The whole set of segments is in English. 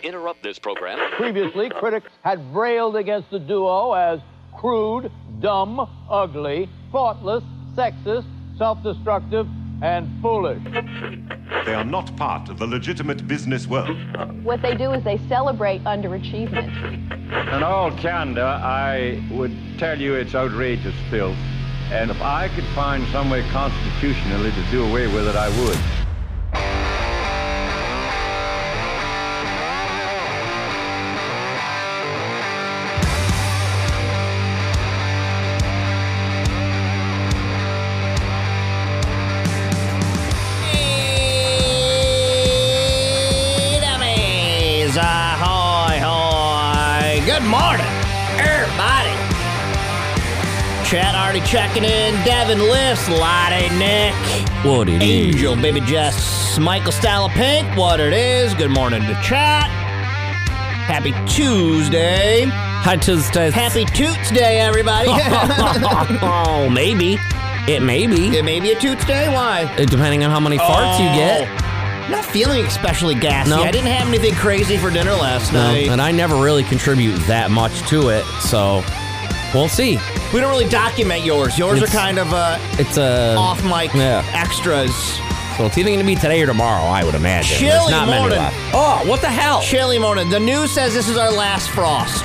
interrupt this program. Previously, critics had railed against the duo as crude, dumb, ugly, thoughtless, sexist, self-destructive, and foolish. They are not part of the legitimate business world. What they do is they celebrate underachievement. In all candor, I would tell you it's outrageous filth. And if I could find some way constitutionally to do away with it, I would. Ahoy, hoy. Good morning, everybody. Chat already checking in. Devin Lifts, Lottie Nick. What it Angel, Baby Jess, Michael Style Pink. What it is. Good morning to chat. Happy Tuesday. Hi, Tuesday. Happy Toots Day, everybody. Oh, maybe. It may be. It may be a Toots Day. Why? Depending on how many farts you get. Not feeling especially gassy. No. I didn't have anything crazy for dinner last night. And I never really contribute that much to it, so we'll see. We don't really document yours. Yours are kind of off-mic extras. So it's either going to be today or tomorrow, I would imagine. Chilly There's not many morning. left. Oh, what the hell? Chilly morning. The news says this is our last frost.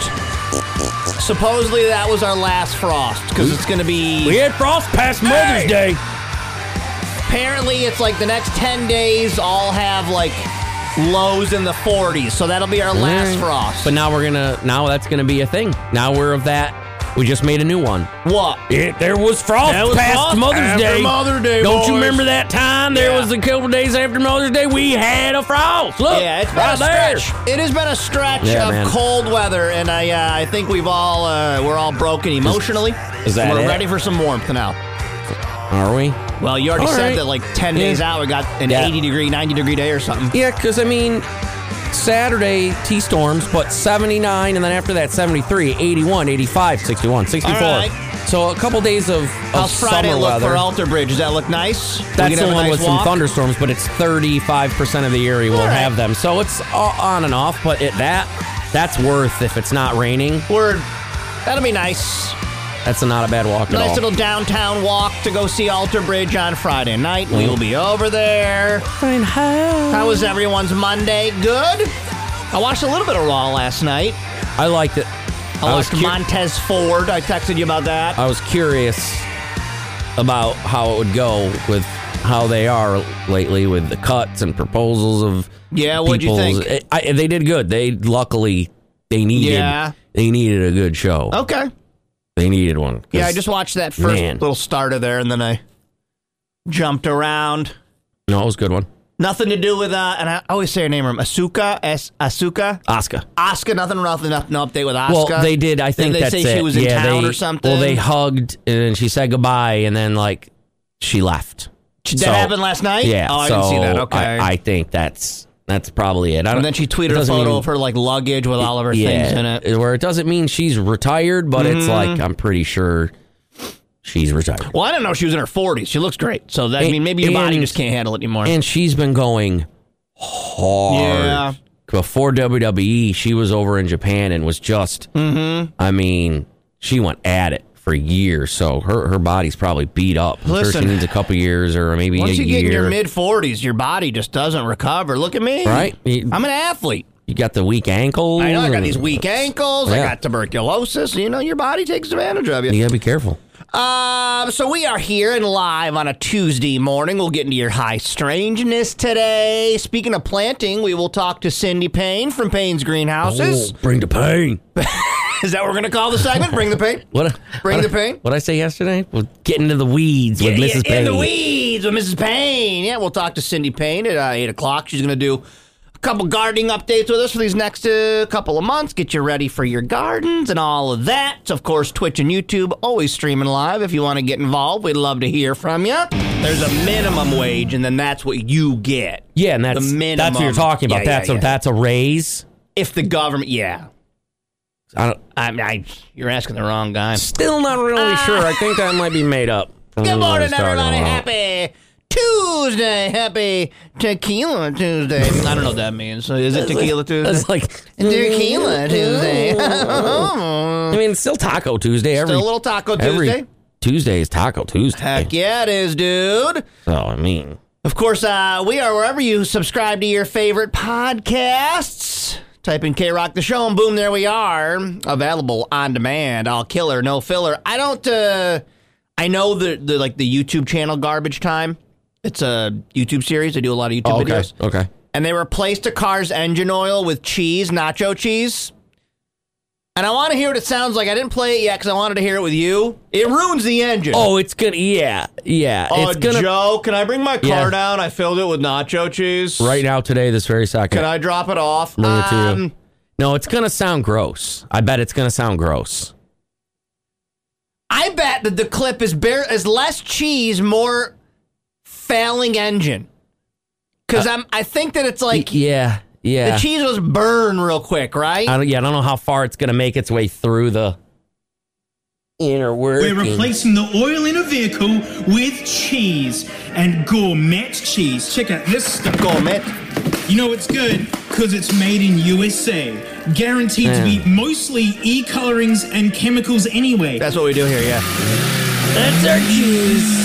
Supposedly that was our last frost because it's going to be... We had frost past Mother's Day. Apparently, it's like the next 10 days all have like lows in the 40s, so that'll be our last frost. But now that's gonna be a thing. Now we're of that. We just made a new one. What? There was frost past Mother's Day. Mother's Day, Don't boys. you remember that time? There was a couple days after Mother's Day, we had a frost. Look, Yeah, it's been right a there. stretch. It has been a stretch Yeah, of man. cold weather, and I think we're all broken emotionally. Is that We're it? ready for some warmth now. Are we? Well, you already All said right. that like 10 days out, we got an 80-degree, 90-degree day or something. Yeah, because, I mean, Saturday, T-storms, but 79, and then after that, 73, 81, 85, 61, 64. All right. So a couple days of How's Friday summer look weather. for Alter Bridge? Does that look nice? That's the one with some walk? thunderstorms, but it's 35% of the area will All right. have them. So it's on and off, but that's worth if it's not raining. Word. That'll be nice. That's not a bad walk at all. Nice little downtown walk to go see Alter Bridge on Friday night. We will be over there. How was everyone's Monday? Good? I watched a little bit of Raw last night. I liked it. I watched Montez Ford. I texted you about that. I was curious about how it would go with how they are lately with the cuts and proposals of what'd you people's- think? They did good. They needed a good show. Okay. They needed one. Yeah, I just watched that first little starter there, and then I jumped around. No, it was a good one. Nothing to do with, and I always say her name wrong, Asuka? Asuka. Asuka, no update with Asuka. Well, they did, I think Did they that's say it. she was in town or something? Well, they hugged, and then she said goodbye, and then, she left. That happened last night? Yeah. Oh, I didn't see that. Okay. I think that's probably it. And then she tweeted a photo of her luggage with all of her things in it. Where it doesn't mean she's retired, but it's I'm pretty sure she's retired. Well, I didn't know she was in her 40s. She looks great. So that maybe your body just can't handle it anymore. And she's been going hard. Yeah. Before WWE, she was over in Japan and was just, I mean, she went at it for years. So her body's probably beat up. I'm sure she needs a couple years or maybe a year. Once you get in your mid-40s, your body just doesn't recover. Look at me. Right? I'm an athlete. You got the weak ankles. I know. I got these weak ankles. Yeah. I got tuberculosis. Your body takes advantage of you. You got to be careful. So we are here and live on a Tuesday morning. We'll get into your high strangeness today. Speaking of planting, we will talk to Cindy Payne from Payne's Greenhouses. Oh, bring the pain. Is that what we're going to call the segment? Bring the pain? Bring the pain? What did I say yesterday? We'll get into the weeds with Mrs. Payne. In the weeds with Mrs. Payne. Yeah, we'll talk to Cindy Payne at 8 o'clock. She's going to do a couple gardening updates with us for these next couple of months. Get you ready for your gardens and all of that. So, of course, Twitch and YouTube always streaming live. If you want to get involved, we'd love to hear from you. There's a minimum wage, and then that's what you get. Yeah, and that's what you're talking about. That's a raise. If the government, you're asking the wrong guy. Still not really sure. I think that might be made up. Good morning, everybody. Happy Tuesday. Happy Tequila Tuesday. I don't know what that means. So is it Tequila Tuesday? It's like Tequila Tuesday. I mean, it's still Taco Tuesday. Still a little Taco Tuesday. Every Tuesday is Taco Tuesday. Heck yeah, it is, dude. So, I mean, Of course, we are wherever you subscribe to your favorite podcasts. Type in K-Rock the Show, and boom, there we are. Available on demand, all killer, no filler. I don't, I know the YouTube channel Garbage Time. It's a YouTube series. They do a lot of YouTube videos. Okay. And they replaced a car's engine oil with cheese, nacho cheese. And I want to hear what it sounds like. I didn't play it yet because I wanted to hear it with you. It ruins the engine. Oh, it's gonna, yeah. Oh, It's gonna, Joe, can I bring my car down? I filled it with nacho cheese. right now, today, this very second. Can I drop it off? Bring it to you. No, it's gonna sound gross. I bet it's gonna sound gross. I bet that the clip is less cheese, more failing engine. Because I think that it's like Yeah. the cheese was burned real quick, right? I don't know how far it's gonna make its way through the inner working. We're replacing the oil in a vehicle with cheese and gourmet cheese. Check out this stuff. Gourmet. You know it's good because it's made in USA. Guaranteed to be mostly e-colorings and chemicals anyway. That's what we do here, yeah. That's our cheese.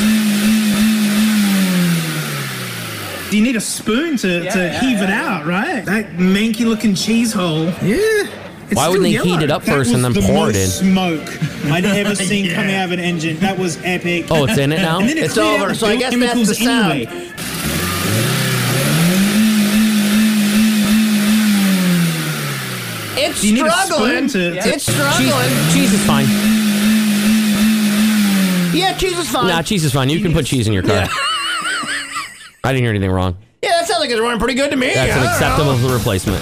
You need a spoon to heave it out, right? That manky looking cheese hole. Yeah. Why wouldn't they heat it up first and then pour it in? Smoke I'd ever seen coming out of an engine. That was epic. Oh, it's in it now? And then It's over, so I guess that's the sound. Anyway. It's You need a struggling. spoon to- It's struggling. Cheese is fine. Yeah, cheese is fine. Nah, cheese is fine. You can put cheese in your car. Yeah. I didn't hear anything wrong. Yeah, that sounds like it's running pretty good to me. That's an I don't know. acceptable replacement.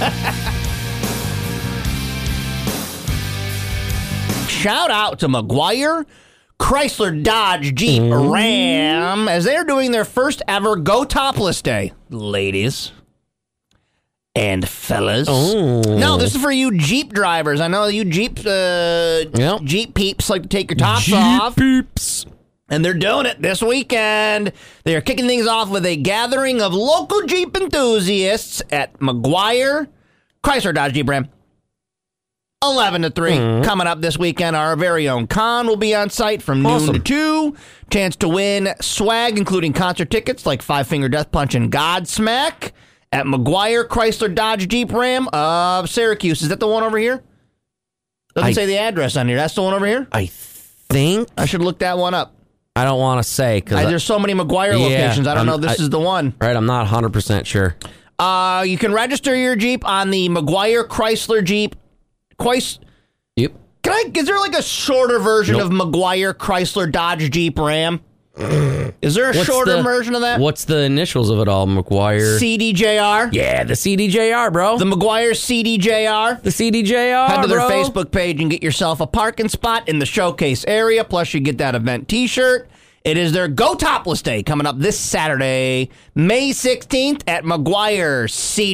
Shout out to McGuire Chrysler Dodge Jeep Ram as they're doing their first ever Go Topless Day, ladies and fellas. Oh. No, this is for you Jeep drivers. I know you Jeep Jeep peeps like to take your tops off. Peeps. And they're doing it this weekend. They are kicking things off with a gathering of local Jeep enthusiasts at McGuire Chrysler Dodge Jeep Ram. 11 to 3. Coming up this weekend, our very own Con will be on site from noon to 2. Chance to win swag, including concert tickets like Five Finger Death Punch and Godsmack at McGuire Chrysler Dodge Jeep Ram of Syracuse. Is that the one over here? Doesn't say the address on here. That's the one over here? I think. I should look that one up. I don't want to say because There's so many McGuire locations. I don't know this is the one. Right, I'm not 100% sure. You can register your Jeep on the McGuire Chrysler Jeep. Yep. Is there like a shorter version of McGuire Chrysler Dodge Jeep Ram? Is there a shorter version of that? What's the initials of it all? McGuire. CDJR? Yeah, the CDJR, bro. The McGuire CDJR? The CDJR, Head to their bro. Facebook page and get yourself a parking spot in the showcase area. Plus, you get that event t-shirt. It is their Go Topless Day coming up this Saturday, May 16th at McGuire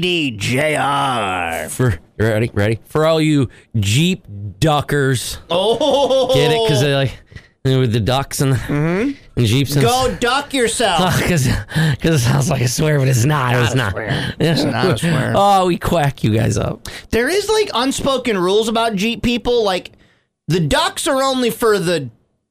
CDJR. Ready? For all you Jeep duckers. Oh! Get it? Because they like... with the ducks and Jeeps and Go duck yourself. Because it sounds like a swear, but it's not. It's not. It's not a swear. Oh, we quack you guys up. There is like unspoken rules about Jeep people. Like the ducks are only for the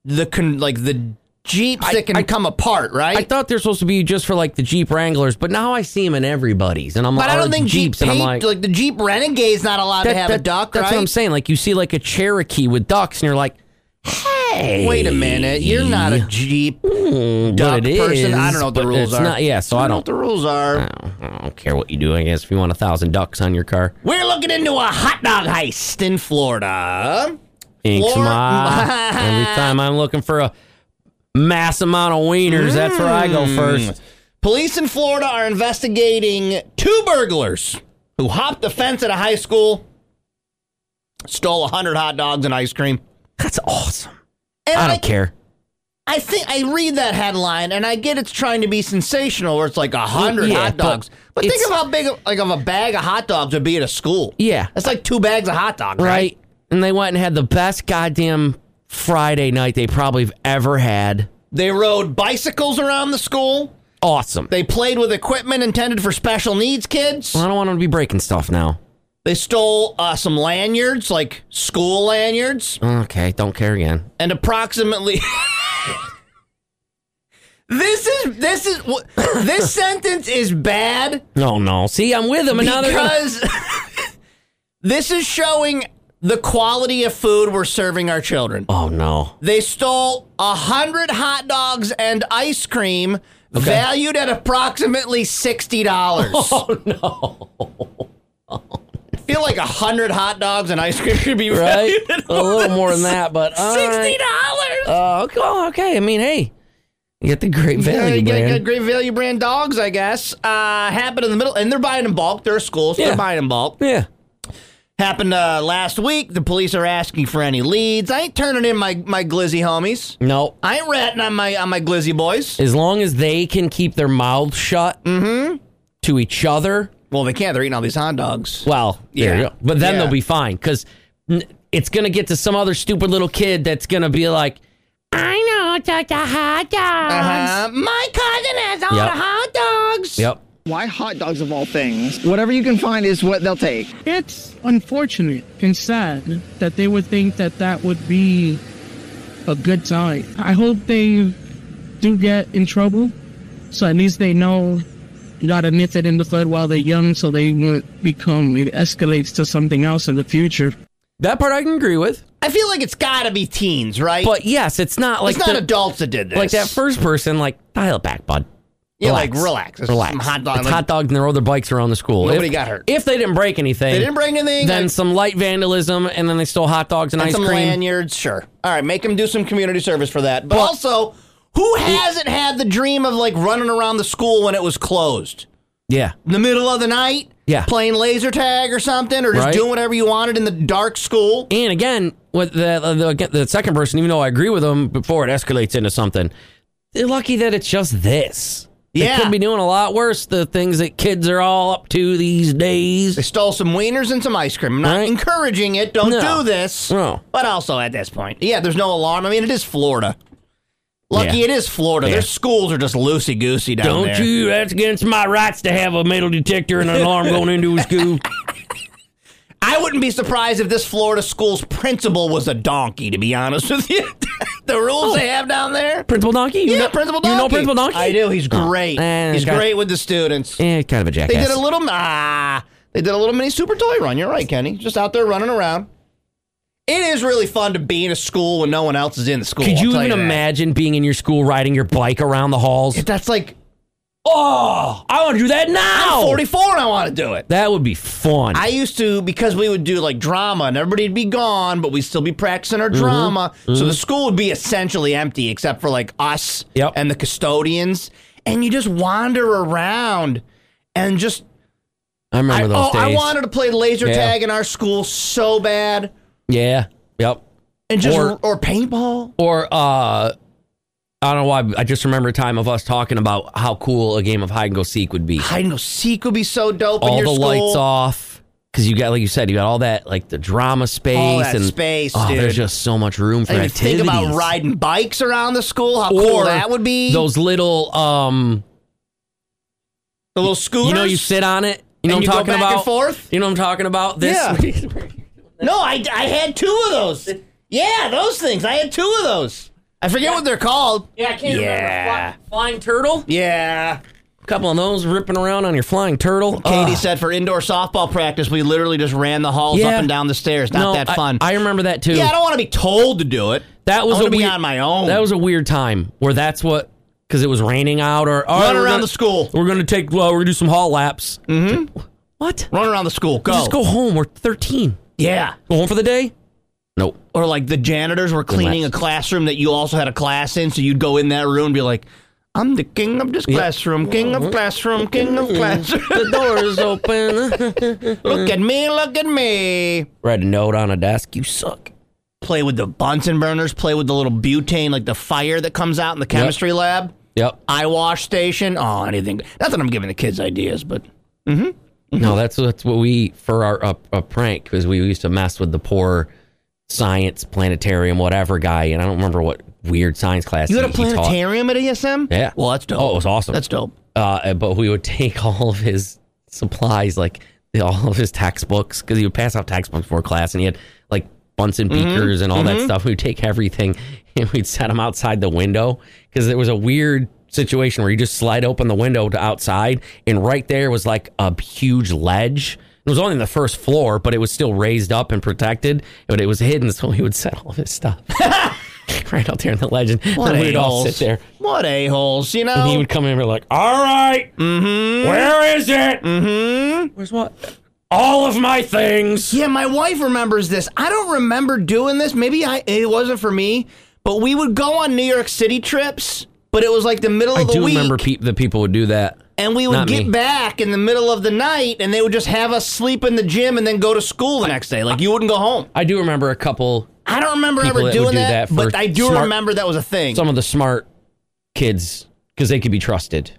Jeeps that can come apart, right? I thought they're supposed to be just for like the Jeep Wranglers, but now I see them in everybody's, and I'm like, but I don't think Jeeps, and I'm like the Jeep Renegade's not allowed to have a duck, That's right? what I'm saying. Like you see like a Cherokee with ducks, and you're like, hey, wait a minute, you're not a Jeep duck person. I don't know what the rules are. So I know don't. what the rules are. I don't care what you do. I guess if you want 1,000 ducks on your car, We're looking into a hot dog heist in Florida. Inks Ma. Every time I'm looking for a mass amount of wieners, that's where I go first. Police in Florida are investigating 2 burglars who hopped the fence at a high school, stole 100 hot dogs and ice cream. That's awesome. And I don't care. I think I read that headline and I get it's trying to be sensational, where it's like 100 hot dogs. But think of how big of a bag of hot dogs would be at a school. Yeah. That's like 2 bags of hot dogs, Right. And they went and had the best goddamn Friday night they probably have ever had. They rode bicycles around the school. Awesome. They played with equipment intended for special needs kids. I don't want them to be breaking stuff now. They stole some lanyards, like school lanyards. Okay, don't care again. And approximately... This sentence is bad. No. See, I'm with them. Because this is showing the quality of food we're serving our children. Oh, no. They stole 100 hot dogs and ice cream valued at approximately $60. Oh, no. I feel like 100 hot dogs and ice cream should be right. Valued a little more than that, but $60. Okay. I mean, hey, you get the great value brand. You get great value brand dogs, I guess. Happened in the middle, and they're buying in bulk. They're a school, so they're buying in bulk. Yeah. Happened last week. The police are asking for any leads. I ain't turning in my glizzy homies. No. I ain't ratting on my glizzy boys. As long as they can keep their mouths shut to each other. Well, they can't. They're eating all these hot dogs. Well, there you go. But then they'll be fine, because it's going to get to some other stupid little kid that's going to be like, I know, it's the hot dogs. My cousin has all the hot dogs. Yep. Why hot dogs of all things? Whatever you can find is what they'll take. It's unfortunate and sad that they would think that would be a good sign. I hope they do get in trouble, so at least they know you gotta nip it in the bud while they're young, so they won't it escalates to something else in the future. That part I can agree with. I feel like it's gotta be teens, right? But yes, it's not like it's not adults that did this. Like that first person, like, dial it back, bud. Yeah, relax. Relax. Some hot dogs. It's hot dogs and they rode their bikes around the school. Nobody got hurt. If they didn't break anything. They didn't break anything. Then some light vandalism, and then they stole hot dogs and ice some cream. Lanyards, sure. All right, make them do some community service for that. But also, who hasn't had the dream of, like, running around the school when it was closed? Yeah. In the middle of the night? Yeah. Playing laser tag or something, or just doing whatever you wanted in the dark school? And again, with the second person, even though I agree with them before it escalates into something, they're lucky that it's just this. They could be doing a lot worse, the things that kids are all up to these days. They stole some wieners and some ice cream. I'm not encouraging it. Don't do this. No. But also at this point, there's no alarm. I mean, it is Florida. Lucky it is Florida. Their schools are just loosey-goosey down there. Don't you? That's against my rights to have a metal detector and an alarm going into a school. I wouldn't be surprised if this Florida school's principal was a donkey, to be honest with you. The rules they have down there. Principal Donkey? Principal Donkey. You know Principal Donkey? I do. He's great. He's great with the students. Kind of a jackass. They did a little mini super toy run. You're right, Kenny. Just out there running around. It is really fun to be in a school when no one else is in the school. Could you even imagine being in your school riding your bike around the halls? That's like, I want to do that now. I'm 44 and I want to do it. That would be fun. I used to, because we would do like drama and everybody'd be gone, but we'd still be practicing our drama. So the school would be essentially empty except for like us and the custodians. And you just wander around and just... I remember those days. I wanted to play laser tag in our school so bad. Yeah. Yep. And just or paintball. Or I don't know why. I just remember a time of us talking about how cool a game of hide and go seek would be. Hide and go seek would be so dope. All in your the school. lights off, because you got, like you said, you got all that, like the drama space, all that and space. Dude. There's just so much room for activities. Think about riding bikes around the school. How cool that would be. Those little the little scooters. You know, you sit on it. You know and what I'm talking go back about? And forth? You know what I'm talking about? This. Yeah. No, I had two of those. Yeah, those things. I had two of those. I forget what they're called. Yeah, I can't remember. Flying turtle? Yeah. A couple of those ripping around on your flying turtle. Katie said for indoor softball practice, we literally just ran the halls up and down the stairs. Not that fun. I remember that too. Yeah, I don't want to be told to do it. That was I want to be on my own. That was a weird time where that's what, because it was raining out or run around the school. We're going to we're going to do some hall laps. Mm-hmm. What? Run around the school. Go. Just go home. We're 13. Yeah. Go home for the day? Nope. Or like the janitors were cleaning a classroom that you also had a class in, so you'd go in that room and be like, I'm the king of this classroom, king of classroom, king of classroom. The door's open. Look at me, look at me. Write a note on a desk, you suck. Play with the Bunsen burners, play with the little butane, like the fire that comes out in the chemistry lab. Yep. Eye wash station. Oh, anything. Not that I'm giving the kids ideas, but... No, that's what we, for our prank, because we used to mess with the poor science planetarium whatever guy, and I don't remember what weird science class. You had a he taught. planetarium at ASM? Yeah. Well, that's dope. Oh, it was awesome. That's dope. But we would take all of his supplies, like all of his textbooks, because he would pass out textbooks before class, and he had like Bunsen beakers and all that stuff. We would take everything and we'd set them outside the window, because there was a weird situation where you just slide open the window to outside, and right there was like a huge ledge. It was only the first floor, but it was still raised up and protected, but it was hidden, so he would set all of his stuff right out there in the ledge, and then we'd all sit there. What a-holes, you know? And he would come in and be like, all right, where is it? Where's what? All of my things. Yeah, my wife remembers this. I don't remember doing this. Maybe it wasn't for me, but we would go on New York City trips, but it was like the middle of the week. I do remember that people would do that. And we would get back in the middle of the night, and they would just have us sleep in the gym and then go to school the next day. Like, you wouldn't go home. I do remember a couple. I don't remember ever doing that, but I do remember that was a thing. Some of the smart kids, because they could be trusted.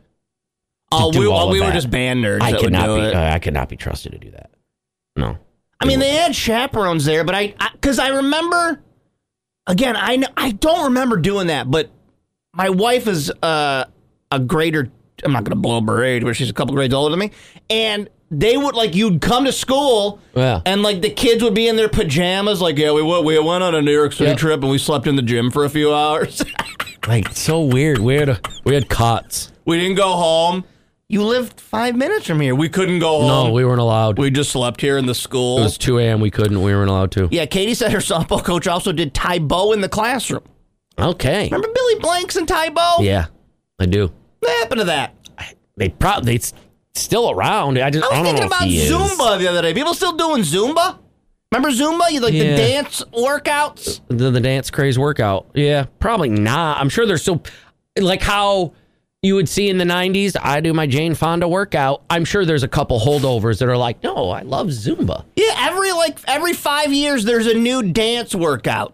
We were just band nerds. I could not be trusted to do that. No. I mean, they had chaperones there, but because I remember, again, I don't remember doing that, but my wife is a grader. I'm not going to blow up her age, but she's a couple grades older than me. And they would, like, you'd come to school, and, like, the kids would be in their pajamas, like, yeah, we went on a New York City trip, and we slept in the gym for a few hours. Like, it's so weird. We had cots. We didn't go home. You lived 5 minutes from here. We couldn't go home. No, we weren't allowed. We just slept here in the school. It was 2 a.m. We weren't allowed to. Yeah, Katie said her softball coach also did Tae-Bo in the classroom. Okay. Remember Billy Blanks and Tae-Bo? Yeah, I do. What happened to that? They still around. I was thinking about Zumba the other day. People still doing Zumba? Remember Zumba? You like the dance workouts? The dance craze workout. Yeah, probably not. I'm sure there's still, like how you would see in the 90s, I do my Jane Fonda workout. I'm sure there's a couple holdovers that are like, no, I love Zumba. Yeah, every 5 years there's a new dance workout.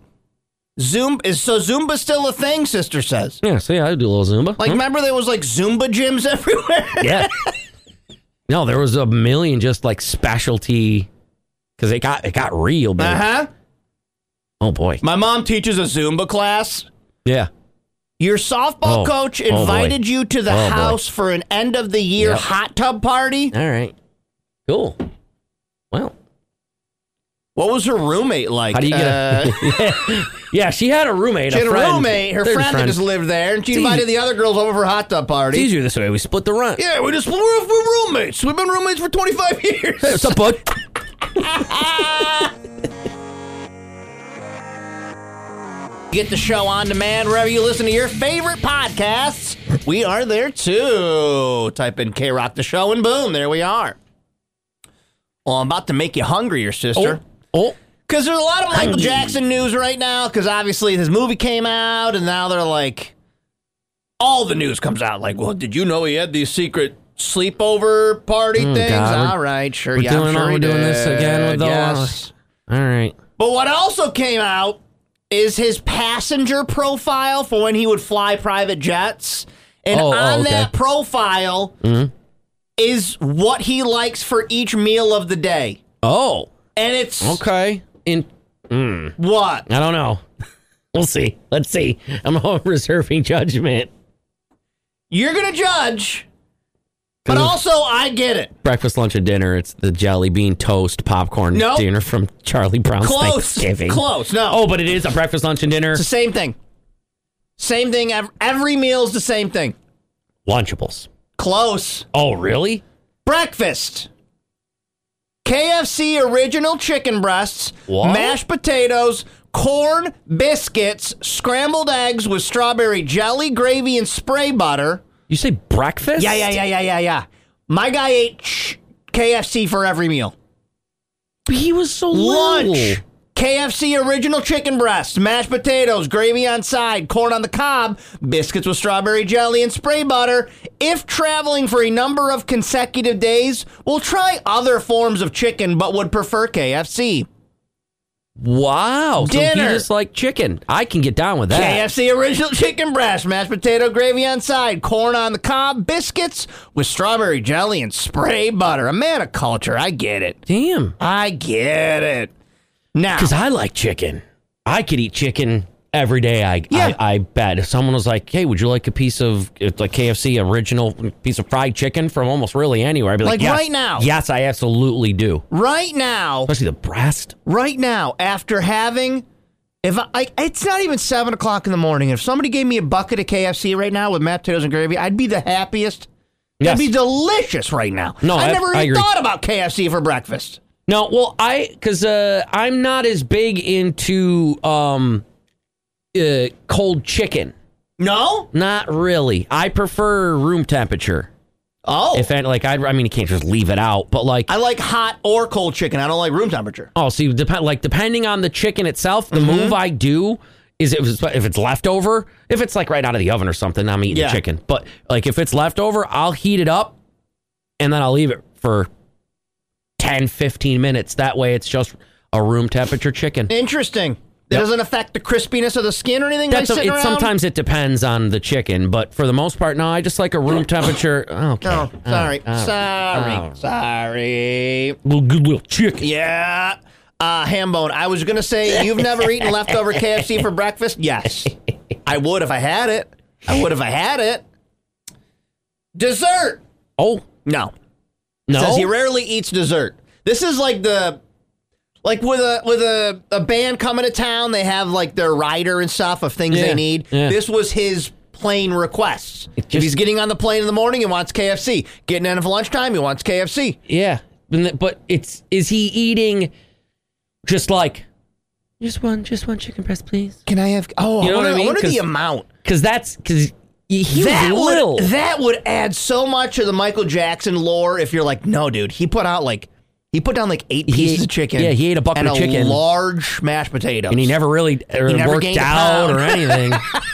Zumba's still a thing, sister says. Yeah, see, I do a little Zumba. Like, remember there was like Zumba gyms everywhere? Yeah. No, there was a million just like specialty, because it got real big. Oh boy. My mom teaches a Zumba class. Yeah. Your softball coach invited you to the house for an end of the year hot tub party. All right. Cool. Well. What was her roommate like? How do you get Yeah, she had a roommate. She had a roommate. Her friend that just lived there, and she invited the other girls over for a hot tub party. It's easier this way. We split the rent. Yeah, we're roommates. We've been roommates for 25 years. Hey, what's up, bud? Get the show on demand wherever you listen to your favorite podcasts. We are there too. Type in K-Rock the Show and boom, there we are. Well, I'm about to make you hungrier, sister. Because there's a lot of Michael Jackson news right now, because obviously his movie came out, and now they're like, all the news comes out like, well, did you know he had these secret sleepover party things? God, all right, sure. We're doing this again with the yes. All right. But what also came out is his passenger profile for when he would fly private jets. And that profile is what he likes for each meal of the day. Oh. And it's... Okay. What? I don't know. We'll see. Let's see. I'm reserving judgment. You're going to judge, but also I get it. Breakfast, lunch, and dinner. It's the jelly bean toast popcorn dinner from Charlie Brown's Thanksgiving. Close. No. Oh, but it is a breakfast, lunch, and dinner. It's the same thing. Same thing. Every meal's the same thing. Lunchables. Close. Oh, really? Breakfast. KFC original chicken breasts, mashed potatoes, corn, biscuits, scrambled eggs with strawberry jelly, gravy, and spray butter. You say breakfast? Yeah. My guy ate KFC for every meal. He was so Lunch. little. KFC original chicken breast, mashed potatoes, gravy on side, corn on the cob, biscuits with strawberry jelly and spray butter. If traveling for a number of consecutive days, we'll try other forms of chicken, but would prefer KFC. Wow. Dinner. So he just like chicken. I can get down with that. KFC original chicken breast, mashed potato, gravy on side, corn on the cob, biscuits with strawberry jelly and spray butter. A man of culture. I get it. Damn. I get it. Now, because I like chicken. I could eat chicken every day. I bet if someone was like, "Hey, would you like a piece of like KFC original piece of fried chicken from almost really anywhere?" I'd be like, Like yes, right now. Yes, I absolutely do. Right now. Especially the breast. Right now, after having, it's not even 7 o'clock in the morning. If somebody gave me a bucket of KFC right now with mashed potatoes and gravy, I'd be the happiest. Yes. That'd be delicious right now. No, I never I even agree. thought about KFC for breakfast. No, well, because I'm not as big into cold chicken. No? Not really. I prefer room temperature. Oh. If any, like, I mean, you can't just leave it out, but like, I like hot or cold chicken. I don't like room temperature. oh, see, depending on the chicken itself, the move I do is if it's leftover, if it's like right out of the oven or something, I'm eating the chicken. But like if it's leftover, I'll heat it up and then I'll leave it for 10, 15 minutes. That way it's just a room temperature chicken. Interesting. It doesn't affect the crispiness of the skin or anything? Sometimes it depends on the chicken, but for the most part, no, I just like a room temperature. Okay. Oh, sorry. Sorry. Good little chicken. Yeah. Hambone, I was going to say, you've never eaten leftover KFC for breakfast? Yes. I would if I had it. Dessert. Oh. No. No? Says he rarely eats dessert. This is like with a band coming to town, they have like their rider and stuff of things they need. Yeah. This was his plain requests. If he's getting on the plane in the morning, he wants KFC. Getting in for lunchtime, he wants KFC. Yeah. But is he eating just like, just one chicken breast, please? Can I have, you know what I mean? I wonder the amount. Because he was little. That would add so much to the Michael Jackson lore if you're like, no, dude, he put down like 8 pieces of chicken. Yeah, he ate a bucket and of chicken. a large mashed potatoes. And he never really worked out or anything.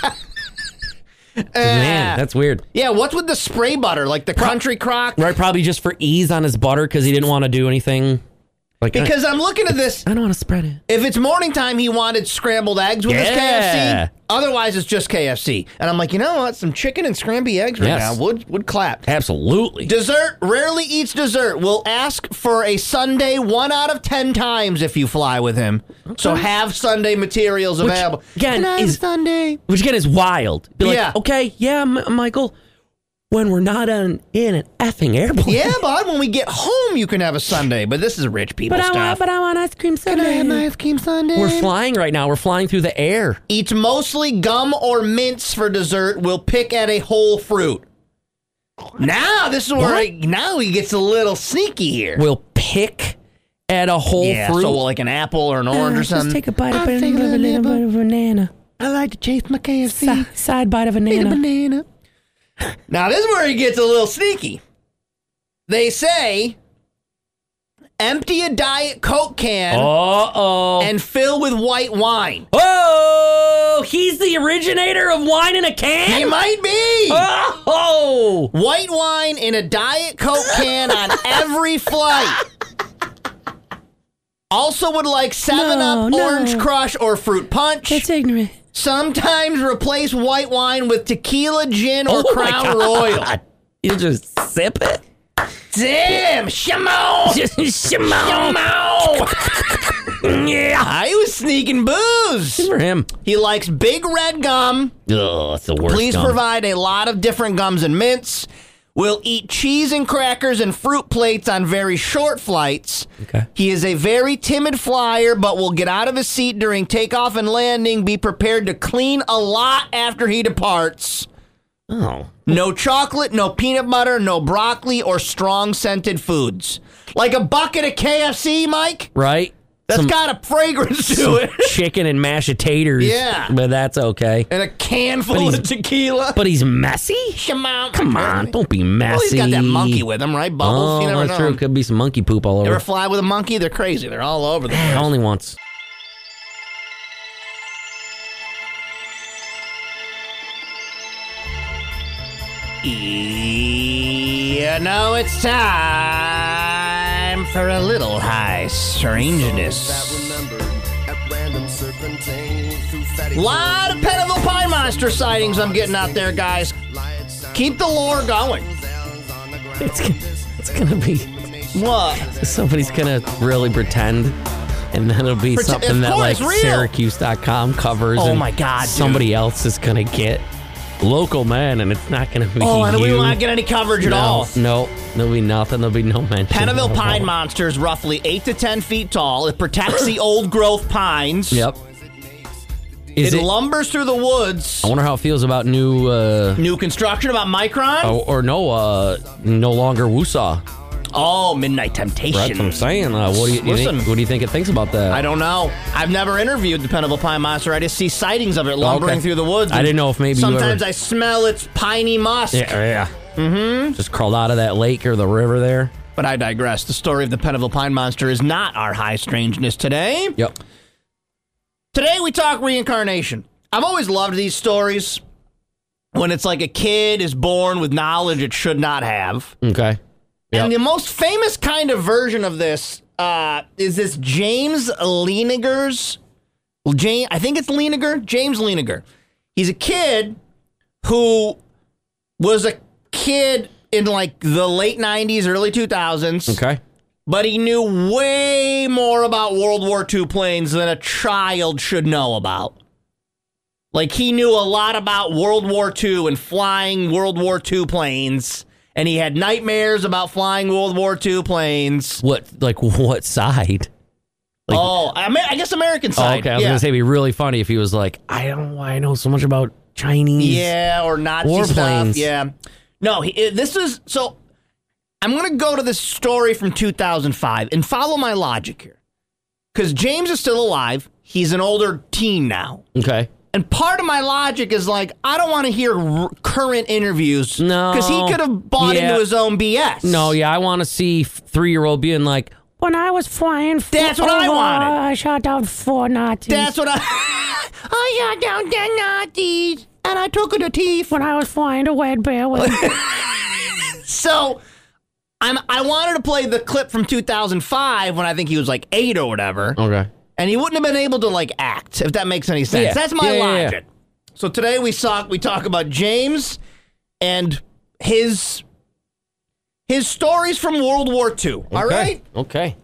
Man, that's weird. Yeah, what's with the spray butter? Like the country crock? Right, probably just for ease on his butter because he didn't want to do anything. Like, because I'm looking at this. I don't want to spread it. If it's morning time, he wanted scrambled eggs with his KFC. Otherwise, it's just KFC. And I'm like, you know what? Some chicken and scrambled eggs right now would clap. Absolutely. Dessert. Rarely eats dessert. Will ask for a sundae 1 out of 10 times if you fly with him. Okay. So have sundae materials available. Again, sundae? Which again is wild. Be like, yeah. Okay, yeah, Michael. When we're not in an effing airplane. Yeah, bud, when we get home, you can have a sundae. But this is rich people stuff. But I want ice cream sundae. Can I have my ice cream sundae? We're flying right now. We're flying through the air. Eats mostly gum or mints for dessert. Will pick at a whole fruit. Now, this is where now he gets a little sneaky here. Will pick at a whole fruit? So like an apple or an orange or something. Just take a bite of a little bit of banana. I like to chase my KFC. Side bite of banana. Banana. Now, this is where he gets a little sneaky. They say, empty a Diet Coke can and fill with white wine. Oh, he's the originator of wine in a can? He might be. Oh. White wine in a Diet Coke can on every flight. Also would like 7-Up, Orange Crush, or Fruit Punch. That's ignorant. Sometimes replace white wine with tequila, gin, or Crown Royal. You just sip it? Damn, Shimon! Shimon! Yeah, he was sneaking booze. Good for him. He likes big red gum. Ugh, that's the worst. Please provide a lot of different gums and mints. Will eat cheese and crackers and fruit plates on very short flights. Okay. He is a very timid flyer, but will get out of his seat during takeoff and landing. Be prepared to clean a lot after he departs. Oh. No chocolate, no peanut butter, no broccoli, or strong scented foods. Like a bucket of KFC, Mike? Right. That's got a fragrance to it. Chicken and mashed taters. Yeah. But that's okay. And a can full of tequila. But he's messy? Come on, don't be messy. Well, he's got that monkey with him, right? Bubbles. You never that's know. true. Could be some monkey poop all over. Ever fly with a monkey? They're crazy. They're all over the place. Only once. You know, it's time for a little high strangeness. Lot of Pettiville Pine Monster sightings I'm getting out there, guys. Keep the lore going. It's gonna be... What? Somebody's gonna really pretend And then it'll be something that like Syracuse.com covers. Oh and my God, dude. somebody else is going to get local men, and it's not going to be and we you. will not get any coverage at all. No, there'll be nothing. There'll be no mention. Pennaville Pine Monster is roughly 8 to 10 feet tall. It protects the old growth pines. Yep. It lumbers through the woods. I wonder how it feels about new construction, about Micron? Or no longer Woosaw. Oh, Midnight Temptation. That's what I'm saying. What do you think it thinks about that? I don't know. I've never interviewed the Pennaville Pine Monster. I just see sightings of it lumbering through the woods. I didn't know if maybe sometimes I smell its piney musk. Yeah. Mm-hmm. Just crawled out of that lake or the river there. But I digress. The story of the Pennaville Pine Monster is not our high strangeness today. Yep. Today we talk reincarnation. I've always loved these stories when it's like a kid is born with knowledge it should not have. Okay. Yep. And the most famous kind of version of this is this James Leiniger's. I think it's Leiniger. James Leiniger. He's a kid who was a kid in like the late 90s, early 2000s. Okay. But he knew way more about World War II planes than a child should know about. Like, he knew a lot about World War II and flying World War II planes. And he had nightmares about flying World War II planes. What side? I guess American side. Oh, okay, I was going to say it'd be really funny if he was like, I don't know why I know so much about Chinese. Yeah, or Nazi warplanes. Stuff. Yeah. No, I'm going to go to this story from 2005 and follow my logic here. Because James is still alive. He's an older teen now. Okay. And part of my logic is like, I don't want to hear current interviews. No. Because he could have bought into his own BS. No, yeah, I want to see 3-year-old being like, when I was flying... That's what I wanted. I shot down 4 Nazis. That's what I shot down 10 Nazis, and I took the teeth. When I was flying to Wed Bear with... So... I wanted to play the clip from 2005 when I think he was like 8 or whatever. Okay. And he wouldn't have been able to like act, if that makes any sense. Yeah. That's my logic. Yeah. So today we talk about James and his stories from World War II. Okay. All right? Okay.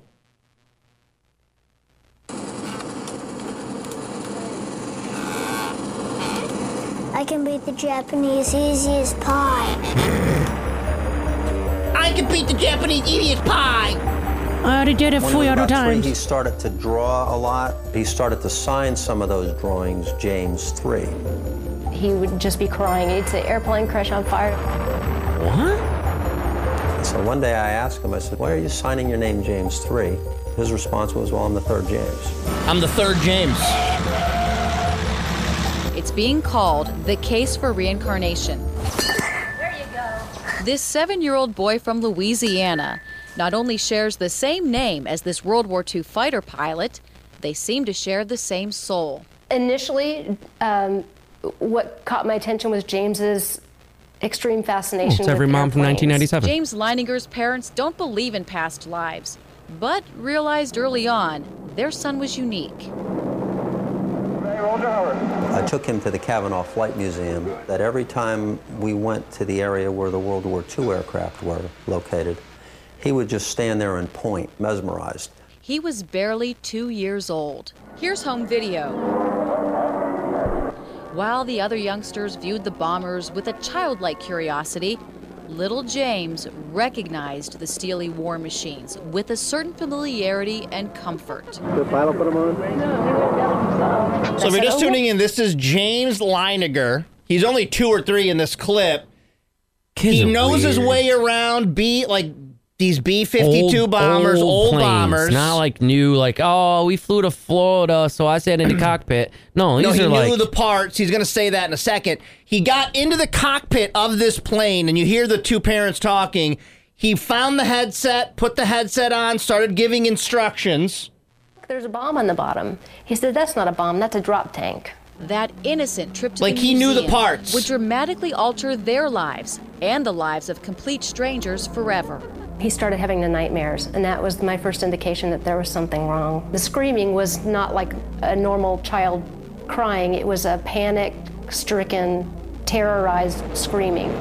I can beat the Japanese easy as pie. I can beat the Japanese easy as pie. I already did it 4 other times. He started to draw a lot. He started to sign some of those drawings James 3. He would just be crying. He'd say, airplane crash on fire. What? So one day I asked him, I said, why are you signing your name James 3? His response was, well, I'm the third James. I'm the third James. It's being called the case for reincarnation. This 7-year-old boy from Louisiana not only shares the same name as this World War II fighter pilot, they seem to share the same soul. Initially, what caught my attention was James's extreme fascination it's every with mom from airplanes. 1997. James Leiniger's parents don't believe in past lives, but realized early on their son was unique. I took him to the Kavanaugh Flight Museum, that every time we went to the area where the World War II aircraft were located, he would just stand there and point, mesmerized. He was barely 2 years old. Here's home video. While the other youngsters viewed the bombers with a childlike curiosity, little James recognized the steely war machines with a certain familiarity and comfort. So if you're just tuning in, this is James Leiniger. He's only 2 or 3 in this clip. He knows his way around these B-52 bombers, old planes. bombers. Not like new, like, oh, we flew to Florida, so I sat in the cockpit. No, he are knew the parts. He's going to say that in a second. He got into the cockpit of this plane, and you hear the 2 parents talking. He found the headset, put the headset on, started giving instructions. There's a bomb on the bottom. He said, that's not a bomb, that's a drop tank. That innocent trip to the museum he knew the parts would dramatically alter their lives and the lives of complete strangers forever. He started having the nightmares, and that was my first indication that there was something wrong. The screaming was not like a normal child crying. It was a panic-stricken, terrorized screaming.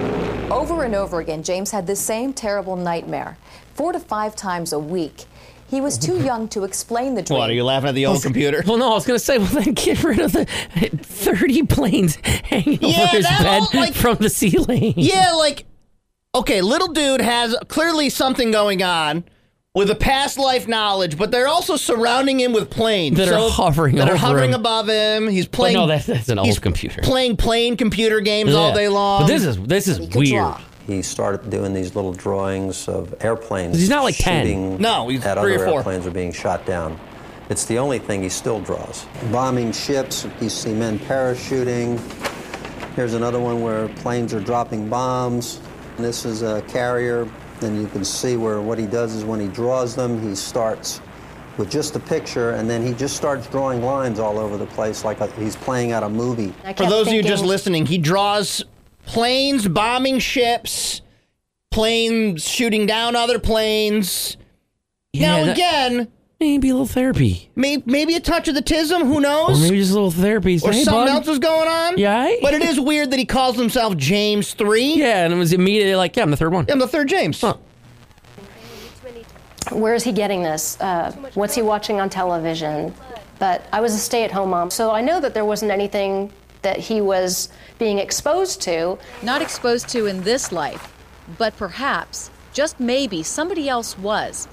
Over and over again, James had this same terrible nightmare, 4 to 5 times a week. he was too young to explain the dream. What, are you laughing at the old computer? Well, no, I was going to say, well, then get rid of the 30 planes hanging over his bed from the ceiling. Yeah, like, okay, little dude has clearly something going on with a past life knowledge, but they're also surrounding him with planes that are hovering him. Above him. He's playing. But no, that's an old computer. Playing plane computer games all day long. But this is weird. He started doing these little drawings of airplanes. He's not like 10. Shooting No, he's at 3 or other 4. airplanes are being shot down. It's the only thing he still draws. Bombing ships. You see men parachuting. Here's another one where planes are dropping bombs. This is a carrier. Then you can see where what he does is when he draws them, he starts with just a picture, and then he just starts drawing lines all over the place like he's playing out a movie. For those of you just listening, he draws planes bombing ships, planes shooting down other planes. Yeah, now, again... Maybe a little therapy. Maybe a touch of the tism, who knows? Or maybe just a little therapy. Or something else was going on. Yeah. But it is weird that he calls himself James 3. Yeah, and it was immediately like, yeah, I'm the third one. Yeah, I'm the third James. Huh. Where is he getting this? What's he watching on television? But I was a stay-at-home mom, so I know that there wasn't anything that he was being exposed to. Not exposed to in this life, but perhaps, just maybe, somebody else was.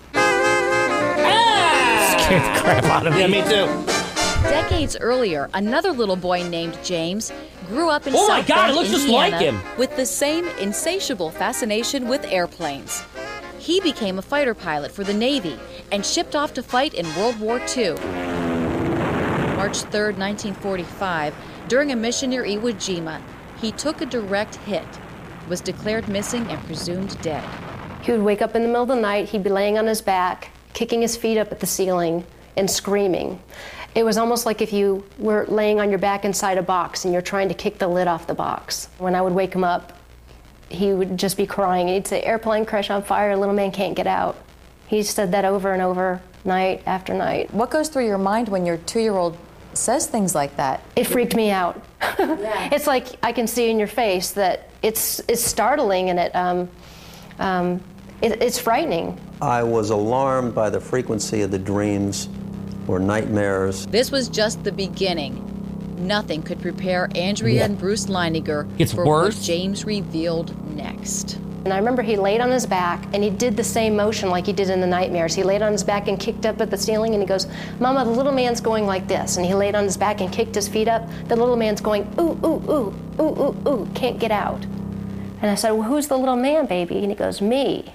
Scared the crap out of me. Yeah, me too. Decades earlier, another little boy named James grew up in Oh my South God, Bend, it looks just Indiana, like him. with the same insatiable fascination with airplanes. He became a fighter pilot for the Navy and shipped off to fight in World War II. March 3rd, 1945, during a mission near Iwo Jima, he took a direct hit, was declared missing and presumed dead. He would wake up in the middle of the night, he'd be laying on his back, kicking his feet up at the ceiling and screaming. It was almost like if you were laying on your back inside a box and you're trying to kick the lid off the box. When I would wake him up, he would just be crying. He'd say, "Airplane crash on fire, little man can't get out." He said that over and over, night after night. What goes through your mind when your 2-year-old says things like that? It freaked me out. Yeah. It's like I can see in your face that it's startling and it's frightening. I was alarmed by the frequency of the dreams or nightmares. This was just the beginning. Nothing could prepare Andrea and Bruce Leininger for worse? what James revealed next. And I remember he laid on his back and he did the same motion like he did in the nightmares. He laid on his back and kicked up at the ceiling and he goes, "Mama, the little man's going like this." And he laid on his back and kicked his feet up. The little man's going, "Ooh, ooh, ooh, ooh, ooh, ooh, can't get out." And I said, "Well, who's the little man, baby?" And he goes, "Me."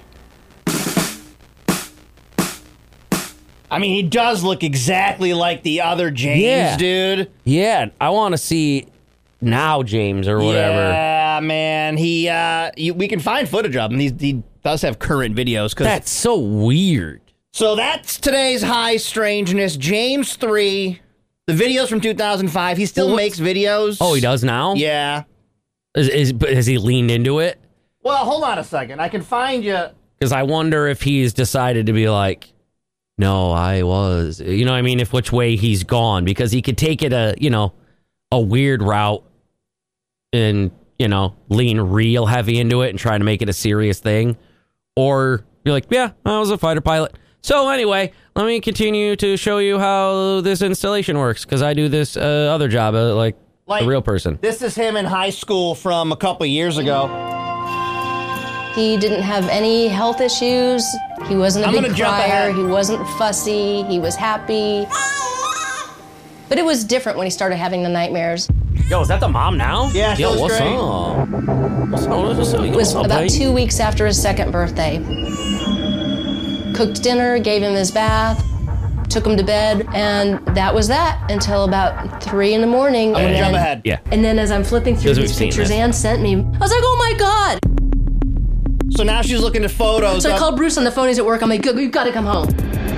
I mean, he does look exactly like the other James, dude. Yeah, I want to see now James or whatever. Yeah, man. We can find footage of him. He does have current videos. That's so weird. So that's today's high strangeness. James 3, the videos from 2005. He still makes videos. Oh, he does now? Yeah. Has he leaned into it? Well, hold on a second. I can find you. Because I wonder if he's decided to be like, no, I was. You know what I mean? If which way he's gone. Because he could take it a weird route and, lean real heavy into it and try to make it a serious thing. Or be like, yeah, I was a fighter pilot. So anyway, let me continue to show you how this installation works. Because I do this other job like a real person. This is him in high school from a couple years ago. He didn't have any health issues. He wasn't a big crier. He wasn't fussy. He was happy. But it was different when he started having the nightmares. Yo, is that the mom now? Yeah, she looks what's great. up? What's up? It was about 2 weeks after his second birthday. Cooked dinner, gave him his bath, took him to bed, and that was that until about 3 in the morning. I'm gonna jump ahead. Yeah. And then as I'm flipping through these pictures Ann sent me, I was like, oh my God. So now she's looking at photos. So I called Bruce on the phone. He's at work. I'm like, you've got to come home.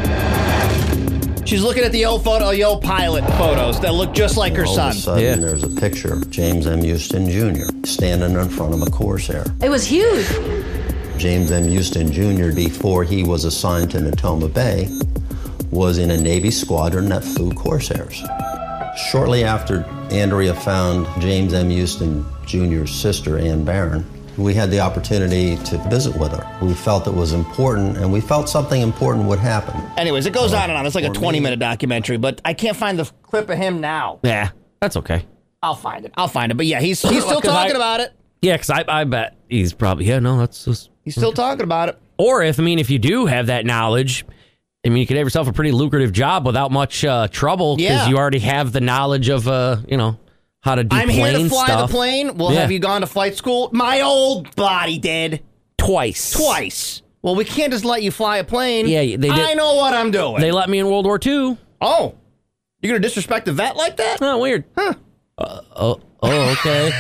She's looking at the old pilot photos that look just like her son. All of a sudden, there's a picture of James M. Houston Jr. standing in front of a Corsair. It was huge. James M. Houston Jr., before he was assigned to Natoma Bay, was in a Navy squadron that flew Corsairs. Shortly after Andrea found James M. Houston Jr.'s sister, Ann Barron, We had the opportunity to visit with her. We felt it was important, and we felt something important would happen. Anyways, it goes on and on. It's like a 20-minute documentary, but I can't find the clip of him now. Yeah, that's okay. I'll find it. But yeah, he's still talking about it. Yeah, because I bet he's probably, that's just... He's still talking about it. Or if you do have that knowledge, you could have yourself a pretty lucrative job without much trouble because you already have the knowledge of, how to do plane stuff. I'm here to fly the plane. Well, have you gone to flight school? My old body did. Twice. Well, we can't just let you fly a plane. Yeah, they did. I know what I'm doing. They let me in World War II. Oh. You're going to disrespect a vet like that? Oh, weird. Huh. Okay.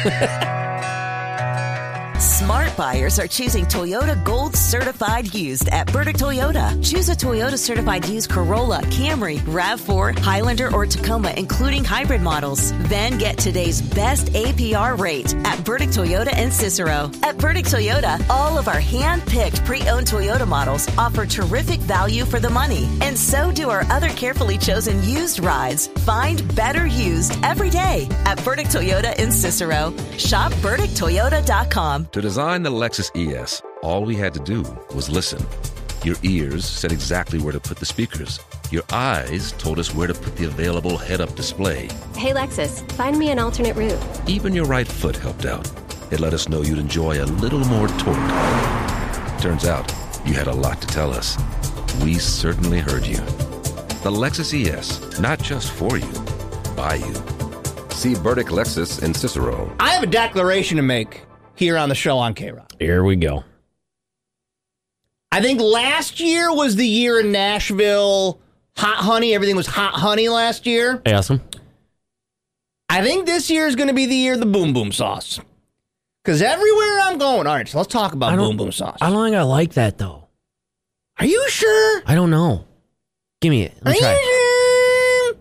Smart buyers are choosing Toyota Gold Certified Used at Burdick Toyota. Choose a Toyota Certified Used Corolla, Camry, RAV4, Highlander, or Tacoma, including hybrid models. Then get today's best APR rate at Burdick Toyota in Cicero. At Burdick Toyota, all of our hand-picked pre-owned Toyota models offer terrific value for the money. And so do our other carefully chosen used rides. Find better used every day at Burdick Toyota in Cicero. Shop BurdickToyota.com. To design the Lexus ES, all we had to do was listen. Your ears said exactly where to put the speakers. Your eyes told us where to put the available head-up display. Hey, Lexus, find me an alternate route. Even your right foot helped out. It let us know you'd enjoy a little more torque. Turns out, you had a lot to tell us. We certainly heard you. The Lexus ES, not just for you, by you. See Burdick Lexus in Cicero. I have a declaration to make here on the show on K-Rock. Here we go. I think last year was the year in Nashville. Hot honey. Everything was hot honey last year. Awesome. I think this year is going to be the year of the boom boom sauce. Because everywhere I'm going. All right, so let's talk about boom boom sauce. I don't think I like that, though. Are you sure? I don't know. Give me it. Are you sure?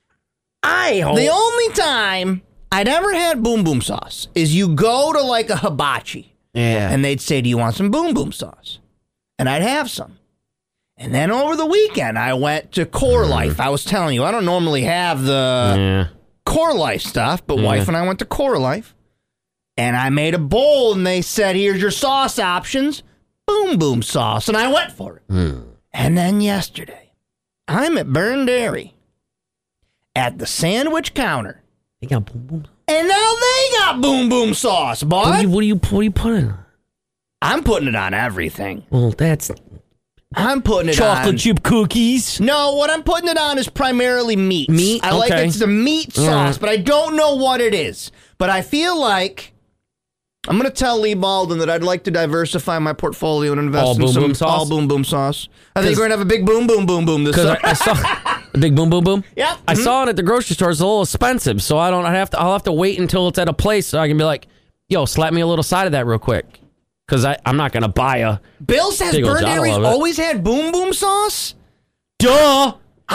I hope. The only time I'd ever had boom boom sauce is you go to like a hibachi. Yeah. And they'd say, do you want some boom boom sauce? And I'd have some. And then over the weekend, I went to Core Life. I was telling you, I don't normally have the Core Life stuff, but wife and I went to Core Life. And I made a bowl, and they said, here's your sauce options. Boom boom sauce. And I went for it. And then yesterday, I'm at Burn Dairy at the sandwich counter. They got boom boom. And now they got boom boom sauce, bud. What do you putting? I'm putting it on everything. Well, I'm putting it chocolate on chip cookies. No, what I'm putting it on is primarily meat. Meat? I like it's the meat sauce, but I don't know what it is. But I feel like I'm going to tell Lee Baldwin that I'd like to diversify my portfolio and invest in some all boom boom sauce. I think we're going to have a big boom boom boom boom this summer. I saw a big boom boom boom. Yeah, I saw it at the grocery store. It's a little expensive, so I'll have to wait until it's at a place so I can be like, yo, slap me a little side of that real quick. Because I'm not going to buy a Bill says Burn Dairy's always had boom boom sauce? Duh!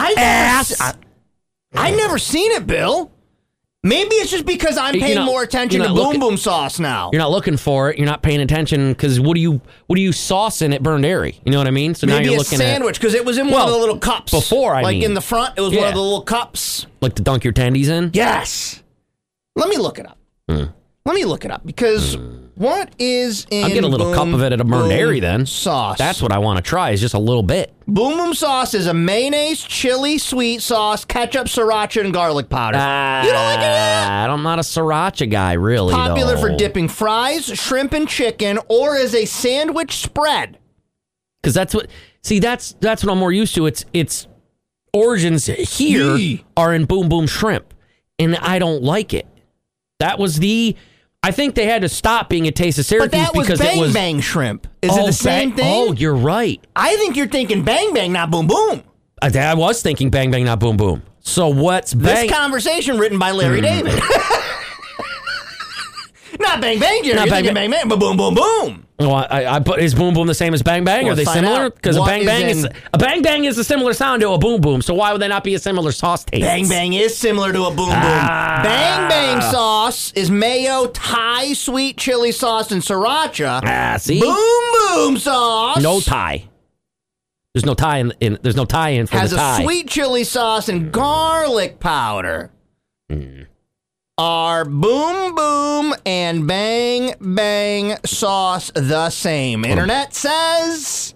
I never seen it, Bill. Maybe it's just because I'm paying more attention to boom boom sauce now. You're not looking for it. You're not paying attention because what do you saucing at Burn Dairy? You know what I mean? So maybe now you're it's looking sandwich because it was in one of the little cups. Before, in the front, it was one of the little cups. Like to dunk your tendies in? Yes. Let me look it up. Let me look it up because what is in I'll get a little cup of it at a Burn Dairy then. Sauce. That's what I want to try is just a little bit. Boom boom sauce is a mayonnaise, chili, sweet sauce, ketchup, sriracha, and garlic powder. You don't like it yet? I'm not a sriracha guy, really. Popular for dipping fries, shrimp, and chicken, or as a sandwich spread. Because that's what I'm more used to. Its origins here are in boom boom shrimp, and I don't like it. That was I think they had to stop being a Taste of Syracuse because Bang it was Bang shrimp. Is it the same thing? Oh, you're right. I think you're thinking Bang Bang, not Boom Boom. I was thinking Bang Bang, not Boom Boom. So what's Bang? This conversation written by Larry David. Not Bang Bang, Jerry. You're thinking Bang Bang, but Boom Boom Boom. Well, is Boom Boom the same as Bang Bang? Are they similar? Because a Bang Bang is a similar sound to a Boom Boom. So why would they not be a similar sauce taste? Bang Bang is similar to a Boom Boom. Bang Bang sauce is mayo, Thai sweet chili sauce, and sriracha. See? Boom Boom sauce. No Thai. There's no Thai in. There's no Thai in for has the Thai. Has a sweet chili sauce and garlic powder. Are Boom Boom and Bang Bang sauce the same? Internet says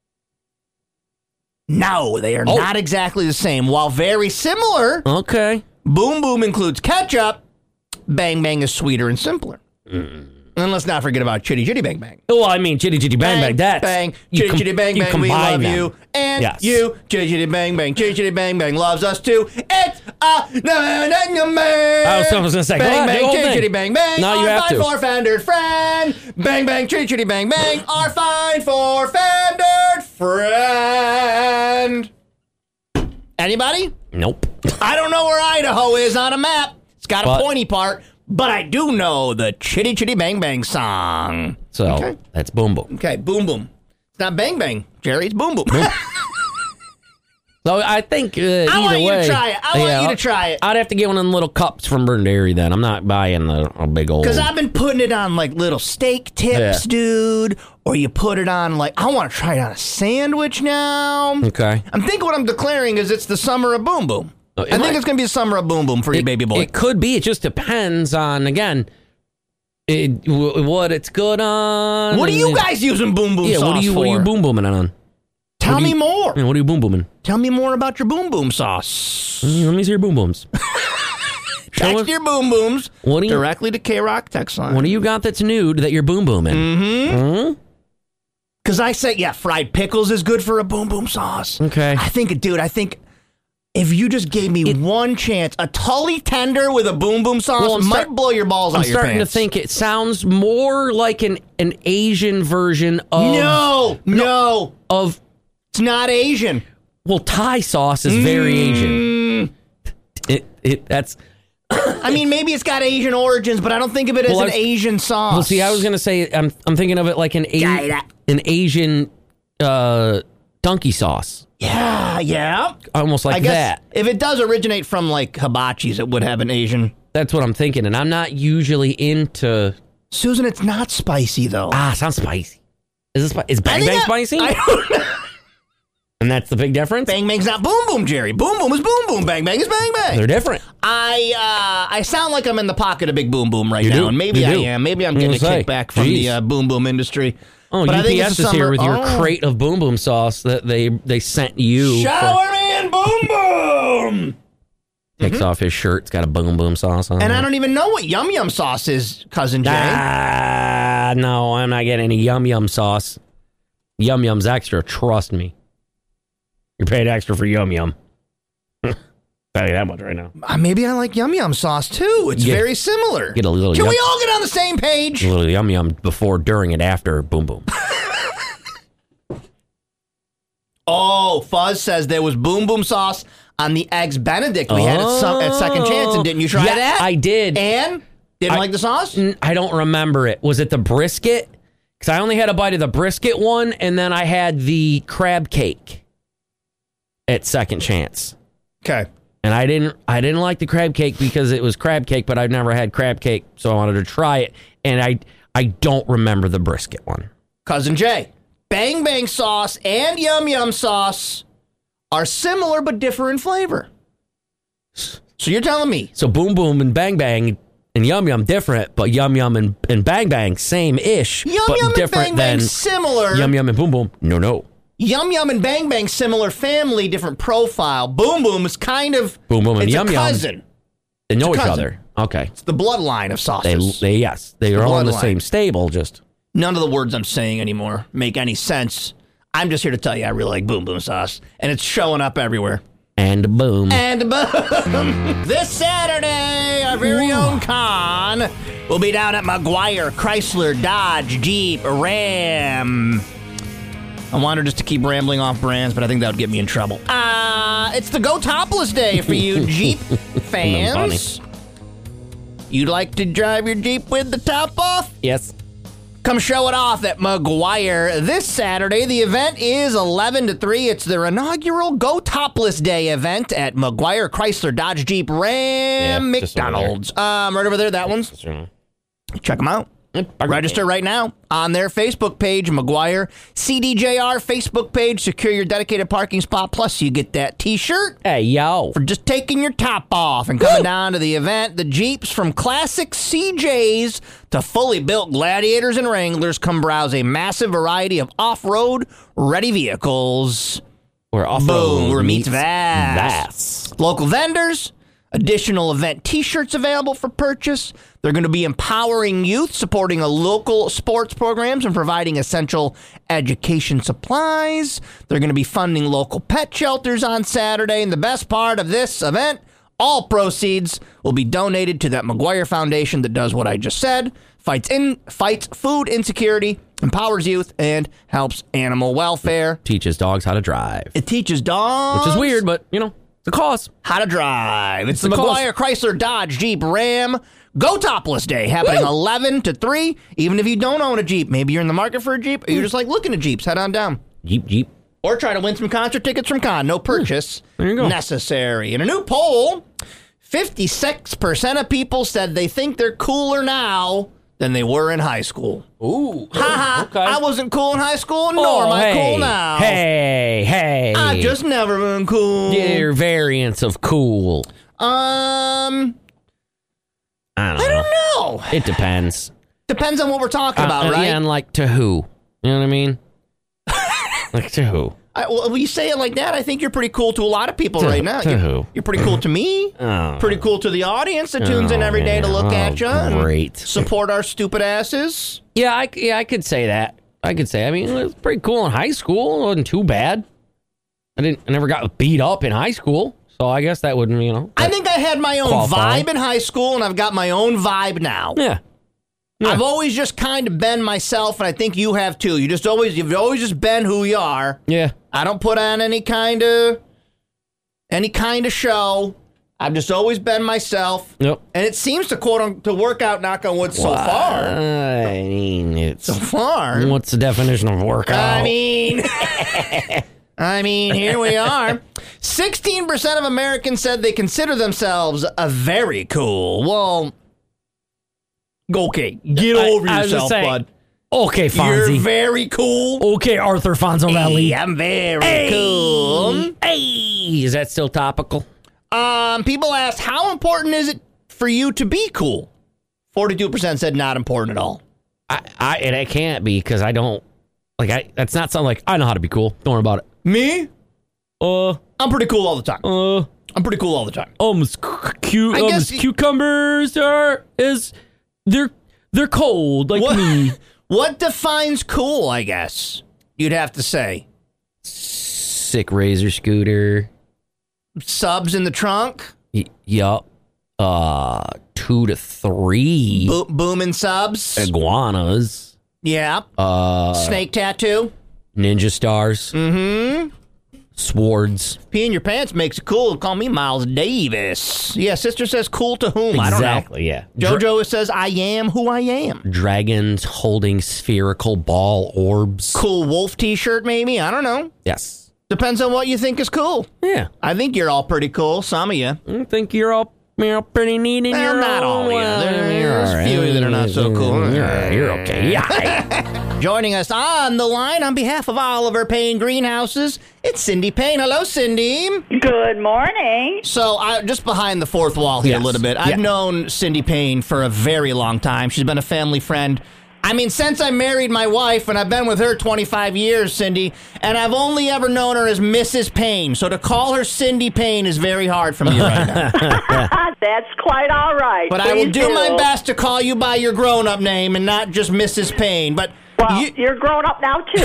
no, they are not exactly the same. While very similar, okay. Boom Boom includes ketchup. Bang Bang is sweeter and simpler. And let's not forget about Chitty Chitty Bang Bang. Well, I mean, Chitty Chitty Bang Bang, that's... Bang, Chitty Chitty Bang Bang, we love you. And you, Chitty Chitty Bang Bang, Chitty Chitty Bang Bang loves us too. It's a... I was going to say, Bang Bang, Chitty Chitty Bang Bang, no, you have fine to. for fendered friend. Bang Bang, Chitty Chitty Bang Bang, are fine for fendered friend. Anybody? Nope. I don't know where Idaho is on a map. It's got a pointy part. But I do know the Chitty Chitty Bang Bang song. So, that's Boom Boom. Okay, Boom Boom. It's not Bang Bang, Jerry. It's Boom Boom. So, I think either way... I want you to try it. I want you to try it. I'd have to get one of them little cups from Burn Dairy then. I'm not buying a big old... Because I've been putting it on, like, little steak tips, dude. Or you put it on, like... I want to try it on a sandwich now. Okay. I'm thinking what I'm declaring is it's the summer of Boom Boom. I think it's going to be a summer of Boom Boom for your baby boy. It could be. It just depends on, again, what it's good on. What are you guys using Boom Boom sauce for? What are you Boom Booming on? Tell me more. What are you Boom Booming? Tell me more about your Boom Boom sauce. Let me see your Boom Booms. Text your Boom Booms directly to K-Rock text line. What do you got that's nude that you're Boom Booming? Mm-hmm. Because I say, fried pickles is good for a Boom Boom sauce. Okay. I think if you just gave me one chance, a Tully tender with a Boom Boom sauce might blow your balls out your pants. I'm starting to think it sounds more like an Asian version of... No. It's not Asian. Well, Thai sauce is very Asian. That's... I mean, maybe it's got Asian origins, but I don't think of it as an Asian sauce. Well, see, I was going to say, I'm thinking of it like an Asian donkey sauce. Yeah. Almost like that. If it does originate from, like, hibachis, it would have an Asian. That's what I'm thinking, and I'm not usually into... Susan, it's not spicy, though. It sounds spicy. Is Bang Bang spicy? I don't know. And that's the big difference? Bang Bang's not Boom Boom, Jerry. Boom Boom is Boom Boom. Bang Bang is Bang Bang. They're different. I sound like I'm in the pocket of Big Boom Boom right now, and maybe I am. Maybe I'm getting a kickback from the Boom Boom industry. Oh, but UPS is here with your crate of Boom Boom sauce that they sent you. Shower me in Boom Boom! Takes off his shirt. It's got a Boom Boom sauce on it. And I don't even know what Yum Yum sauce is, Cousin Jay. No, I'm not getting any Yum Yum sauce. Yum Yum's extra, trust me. You're paid extra for Yum Yum. Tell you that much right now. Maybe I like Yum Yum sauce, too. It's very similar. Get a little Can we all get on the same page? A little Yum Yum before, during, and after Boom Boom. Fuzz says there was Boom Boom sauce on the Eggs Benedict we had at Second Chance, and didn't you try that? I did. And? Didn't like the sauce? I don't remember it. Was it the brisket? Because I only had a bite of the brisket one, and then I had the crab cake at Second Chance. Okay. And I didn't like the crab cake because it was crab cake, but I've never had crab cake, so I wanted to try it. And I don't remember the brisket one. Cousin Jay, Bang Bang sauce and Yum Yum sauce are similar but differ in flavor. So you're telling me. So Boom Boom and Bang Bang and Yum Yum different, but Yum Yum and Bang Bang same-ish, but Yum different and Bang Bang than similar. Yum Yum and Boom Boom. No. Yum Yum and Bang Bang, similar family, different profile. Boom Boom is kind of... Boom Boom and it's Yum a Yum. cousin. They know each other. Okay. It's the bloodline of sauces. They are all in the same stable, just... None of the words I'm saying anymore make any sense. I'm just here to tell you I really like Boom Boom sauce, and it's showing up everywhere. And boom. And boom. This Saturday, our very own Con will be down at Maguire, Chrysler, Dodge, Jeep, Ram. I wanted just to keep rambling off brands, but I think that would get me in trouble. It's the Go Topless Day for you Jeep fans. You'd like to drive your Jeep with the top off? Yes. Come show it off at Maguire this Saturday. The event is 11 to 3. It's their inaugural Go Topless Day event at Maguire, Chrysler, Dodge, Jeep, Ram, McDonald's. Right over there, that one's. Check them out. Register right now on their Facebook page, McGuire CDJR Facebook page. Secure your dedicated parking spot. Plus, you get that T-shirt. Hey, yo. For just taking your top off and coming down to the event. The Jeeps, from classic CJs to fully built Gladiators and Wranglers, come browse a massive variety of off-road ready vehicles. Where off-road meets vast. Local vendors. Additional event T-shirts available for purchase. They're going to be empowering youth, supporting local sports programs, and providing essential education supplies. They're going to be funding local pet shelters on Saturday. And the best part of this event, all proceeds will be donated to that McGuire Foundation that does what I just said, fights food insecurity, empowers youth, and helps animal welfare. Teaches dogs how to drive. It teaches dogs. Which is weird, but, the cause. How to drive. It's the McGuire Chrysler Dodge Jeep Ram Go Topless Day, happening 11 to 3. Even if you don't own a Jeep, maybe you're in the market for a Jeep, or you're just like looking at Jeeps, head on down. Jeep. Or try to win some concert tickets from Con. No purchase necessary. In a new poll, 56% of people said they think they're cooler now than they were in high school. Ooh. Okay. I wasn't cool in high school, nor am I cool now. Hey. I've just never been cool. Your variants of cool. I don't know. It depends. Depends on what we're talking about, right? Yeah, and like to who. You know what I mean? Like to who? Well, when you say it like that, I think you're pretty cool to a lot of people right now. Who? You're pretty cool to me. Pretty cool to the audience that tunes in every day to look at you and support our stupid asses. Yeah, I could say that. I mean, it was pretty cool in high school. It wasn't too bad. I never got beat up in high school, so I guess that wouldn't, I think I had my own vibe in high school, and I've got my own vibe now. Yeah. I've always just kind of been myself, and I think you have too. You've always just been who you are. Yeah. I don't put on any kind of show. I've just always been myself. Yep. And it seems to work out, knock on wood, so far. I mean, it's so far. What's the definition of workout? I mean, here we are. 16% of Americans said they consider themselves very cool. Well, okay, get over yourself, bud. Okay, Fonzie. You're very cool. Okay, Arthur Fonzarelli. Hey, I'm very cool. Hey, is that still topical? People asked, how important is it for you to be cool? 42% said not important at all. I can't be, because I don't, that's not something like, I know how to be cool. Don't worry about it. Me? I'm pretty cool all the time. I'm pretty cool all the time. Cucumbers they're cold, like me. What defines cool, I guess, you'd have to say? Sick razor scooter. Subs in the trunk? Yup. 2 to 3. Booming subs? Iguanas. Yeah. Snake tattoo? Ninja stars. Mm-hmm. Swords. Peeing your pants makes it cool. Call me Miles Davis. Yeah, sister says cool to whom? Exactly, I don't know. Exactly, yeah. JoJo says I am who I am. Dragons holding spherical ball orbs. Cool wolf t-shirt, maybe? I don't know. Yes. Depends on what you think is cool. Yeah. I think you're all pretty cool. Some of you. I think you're all pretty neat in your not all of you. There's a few that are not so cool. You're okay. Yeah. Joining us on the line on behalf of Oliver Payne Greenhouses, it's Cindy Payne. Hello, Cindy. Good morning. So, just behind the fourth wall here a little bit. I've known Cindy Payne for a very long time. She's been a family friend. I mean, since I married my wife, and I've been with her 25 years, Cindy, and I've only ever known her as Mrs. Payne. So to call her Cindy Payne is very hard for me right now. That's quite all right. But I will do my best to call you by your grown-up name and not just Mrs. Payne. But you're grown up now, too.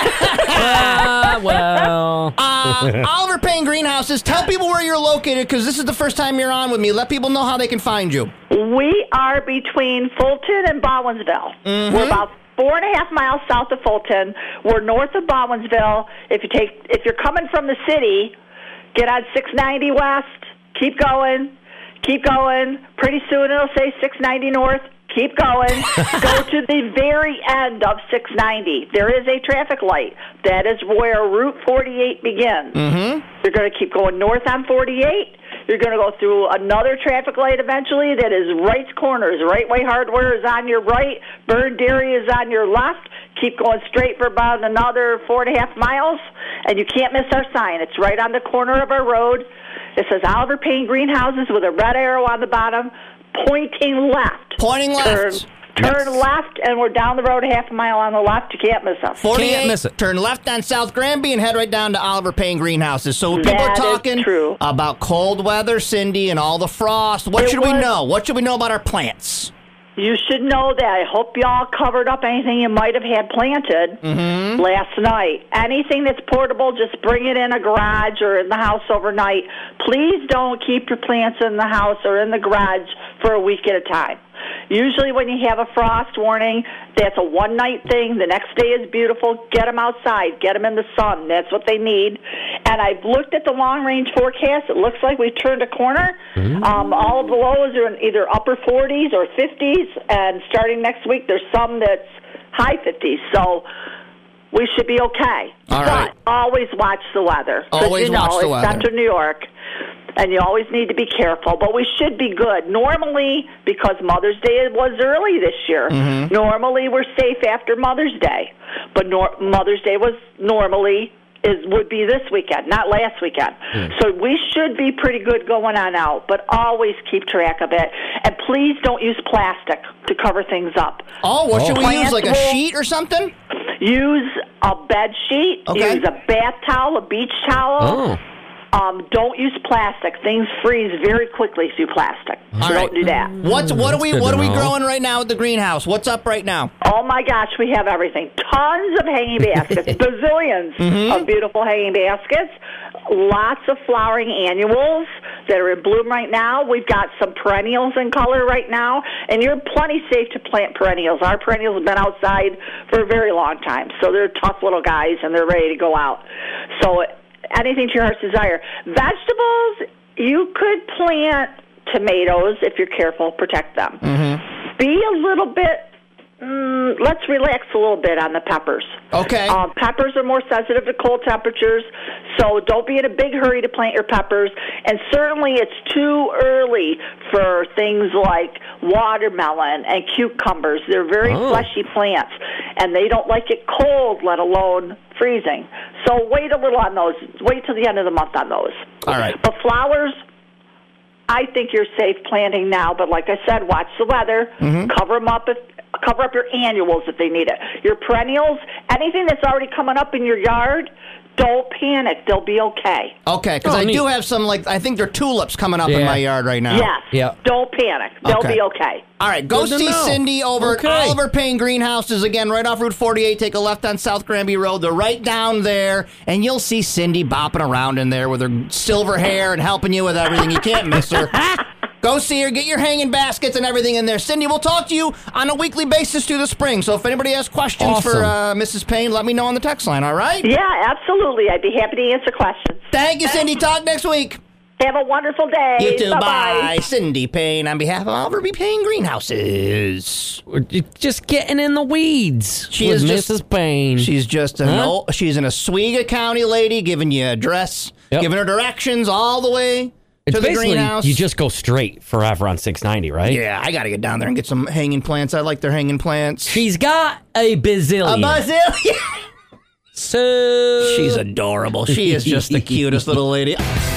Oliver Payne Greenhouses, tell people where you're located, because this is the first time you're on with me. Let people know how they can find you. We are between Fulton and Baldwinsville. Mm-hmm. We're about 4.5 miles south of Fulton. We're north of Baldwinsville. If you're coming from the city, get on 690 west, keep going. Pretty soon it'll say 690 north. Keep going. Go to the very end of 690. There is a traffic light. That is where Route 48 begins. Mm-hmm. You're going to keep going north on 48. You're going to go through another traffic light eventually that is Wright's Corners. Right Way Hardware is on your right. Burn Dairy is on your left. Keep going straight for about another 4.5 miles, and you can't miss our sign. It's right on the corner of our road. It says Oliver Payne Greenhouses with a red arrow on the bottom, pointing left. Pointing left. Turn left, and we're down the road 1/2 mile on the left. You can't miss us. 48, can't miss it. Turn left on South Granby and head right down to Oliver Payne Greenhouses. So when people are talking about cold weather, Cindy, and all the frost, what should we know? What should we know about our plants? You should know that. I hope y'all covered up anything you might have had planted last night. Anything that's portable, just bring it in a garage or in the house overnight. Please don't keep your plants in the house or in the garage for a week at a time. Usually when you have a frost warning, that's a one-night thing. The next day is beautiful. Get them outside. Get them in the sun. That's what they need. And I've looked at the long-range forecast. It looks like we've turned a corner. All of the lows are in either upper 40s or 50s, and starting next week, there's some that's high 50s. So we should be okay. All right. But always watch the weather. Always watch the weather. It's Central New York. And you always need to be careful, but we should be good. Normally, because Mother's Day was early this year, normally we're safe after Mother's Day. But Mother's Day would be this weekend, not last weekend. So we should be pretty good going on out, but always keep track of it. And please don't use plastic to cover things up. Oh, what should we use, like a sheet or something? Use a bed sheet, use a bath towel, a beach towel. Don't use plastic. Things freeze very quickly through plastic. So don't do that. What are we growing right now at the greenhouse? What's up right now? Oh my gosh, we have everything. Tons of hanging baskets. Bazillions of beautiful hanging baskets. Lots of flowering annuals that are in bloom right now. We've got some perennials in color right now, and you're plenty safe to plant perennials. Our perennials have been outside for a very long time, so they're tough little guys, and they're ready to go out. So anything to your heart's desire. Vegetables, you could plant tomatoes if you're careful, protect them. Be a little bit, let's relax a little bit on the peppers. Okay. Peppers are more sensitive to cold temperatures, so don't be in a big hurry to plant your peppers. And certainly it's too early for things like watermelon and cucumbers. They're very fleshy plants, and they don't like it cold, let alone freezing. So wait a little on those. Wait till the end of the month on those. All right. But flowers, I think you're safe planting now. But like I said, watch the weather. Cover them up. Cover up your annuals if they need it. Your perennials, anything that's already coming up in your yard, don't panic. They'll be okay. Okay, because I do have some, I think there are tulips coming up in my yard right now. Yes. Yeah. Don't panic. They'll be okay. All right, go see Cindy over at Oliver Payne Greenhouses, again, right off Route 48. Take a left on South Granby Road. They're right down there, and you'll see Cindy bopping around in there with her silver hair and helping you with everything. You can't miss her. Go see her, get your hanging baskets and everything in there. Cindy, we'll talk to you on a weekly basis through the spring. So if anybody has questions for Mrs. Payne, let me know on the text line, all right? Yeah, absolutely. I'd be happy to answer questions. Thank you, Cindy. Talk next week. Have a wonderful day. You too. Bye-bye. Bye. Cindy Payne on behalf of Oliver B. Payne Greenhouses. We're just getting in the weeds. She with is Mrs. Payne. She's just she's an Oswego County lady, giving you a address, giving her directions all the way. It's to the basically, greenhouse. you just go straight forever on 690, right? Yeah, I got to get down there and get some hanging plants. I like their hanging plants. She's got a bazillion. A bazillion? So... She's adorable. She is just the cutest little lady.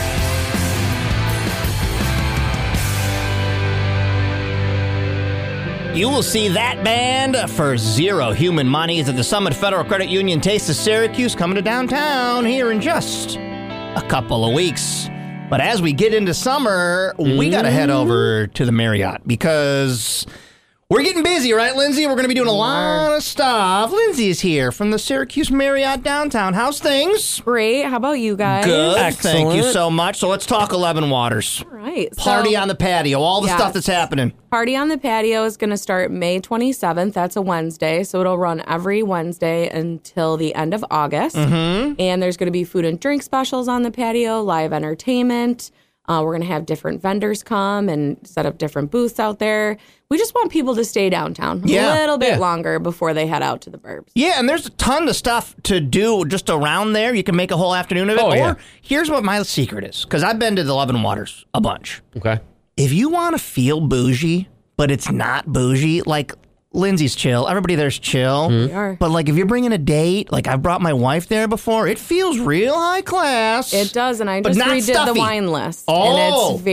You will see that band for zero human monies at the Summit Federal Credit Union Taste of Syracuse coming to downtown here in just a couple of weeks. But as we get into summer, we got to head over to the Marriott because we're getting busy, right, Lindsay? We're going to be doing a lot of stuff. Lindsay is here from the Syracuse Marriott downtown. How's things? Great. How about you guys? Good. Excellent. Thank you so much. So let's talk 11 Waters. All right. Party on the patio, all the stuff that's happening. Party on the patio is going to start May 27th. That's a Wednesday. So it'll run every Wednesday until the end of August. And there's going to be food and drink specials on the patio, live entertainment. We're going to have different vendors come and set up different booths out there. We just want people to stay downtown a little bit longer before they head out to the burbs. Yeah, and there's a ton of stuff to do just around there. You can make a whole afternoon of it. Here's what my secret is, because I've been to the 11 Waters a bunch. Okay. If you want to feel bougie, but it's not bougie, like Lindsay's chill. Everybody there's chill. We are. But like if you're bringing a date, like I've brought my wife there before, it feels real high class. It does, and I just redid the wine list. Oh. And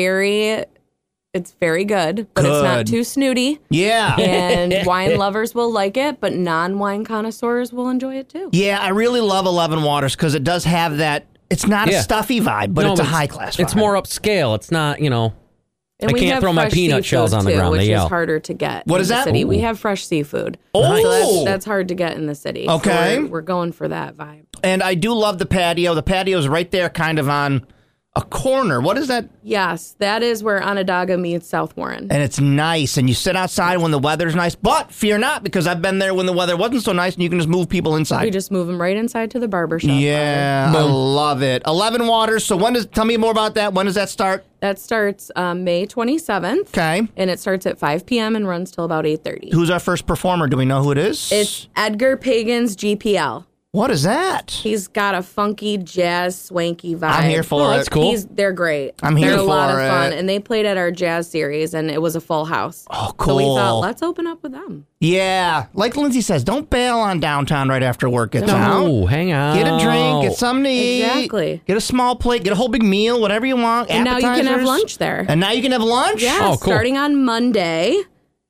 it's very good, but it's not too snooty. Yeah. And wine lovers will like it, but non-wine connoisseurs will enjoy it too. Yeah, I really love 11 Waters because it does have that, it's not a stuffy vibe, but it's a high class vibe. It's more upscale. It's not, And I we can't have throw my fresh peanut shells on the seafood, ground. which They yell. is harder to get. What in is the that? City. Ooh. We have fresh seafood. Oh. So that's hard to get in the city. Okay. So we're going for that vibe. And I do love the patio. The patio's right there kind of on a corner. What is that? Yes, that is where Onondaga meets South Warren. And it's nice. And you sit outside when the weather's nice. But fear not, because I've been there when the weather wasn't so nice and you can just move people inside. We just move them right inside to the barber shop. Yeah, I love it. 11 Waters. So tell me more about that. When does that start? That starts May 27th. Okay. And it starts at 5 p.m. and runs till about 8:30. Who's our first performer? Do we know who it is? It's Edgar Pagan's GPL. What is that? He's got a funky jazz swanky vibe. I'm here for it. That's cool. They're great. I'm here They're for a lot of fun, it. and they played at our jazz series, and it was a full house. Oh, cool. So we thought, let's open up with them. Yeah. Like Lindsay says, don't bail on downtown right after work gets out. No, hang out. Get a drink, get something to eat. Exactly. Get a small plate, get a whole big meal, whatever you want. And now you can have appetizers. lunch there. And now you can have lunch? Yeah, Oh, cool. starting on Monday,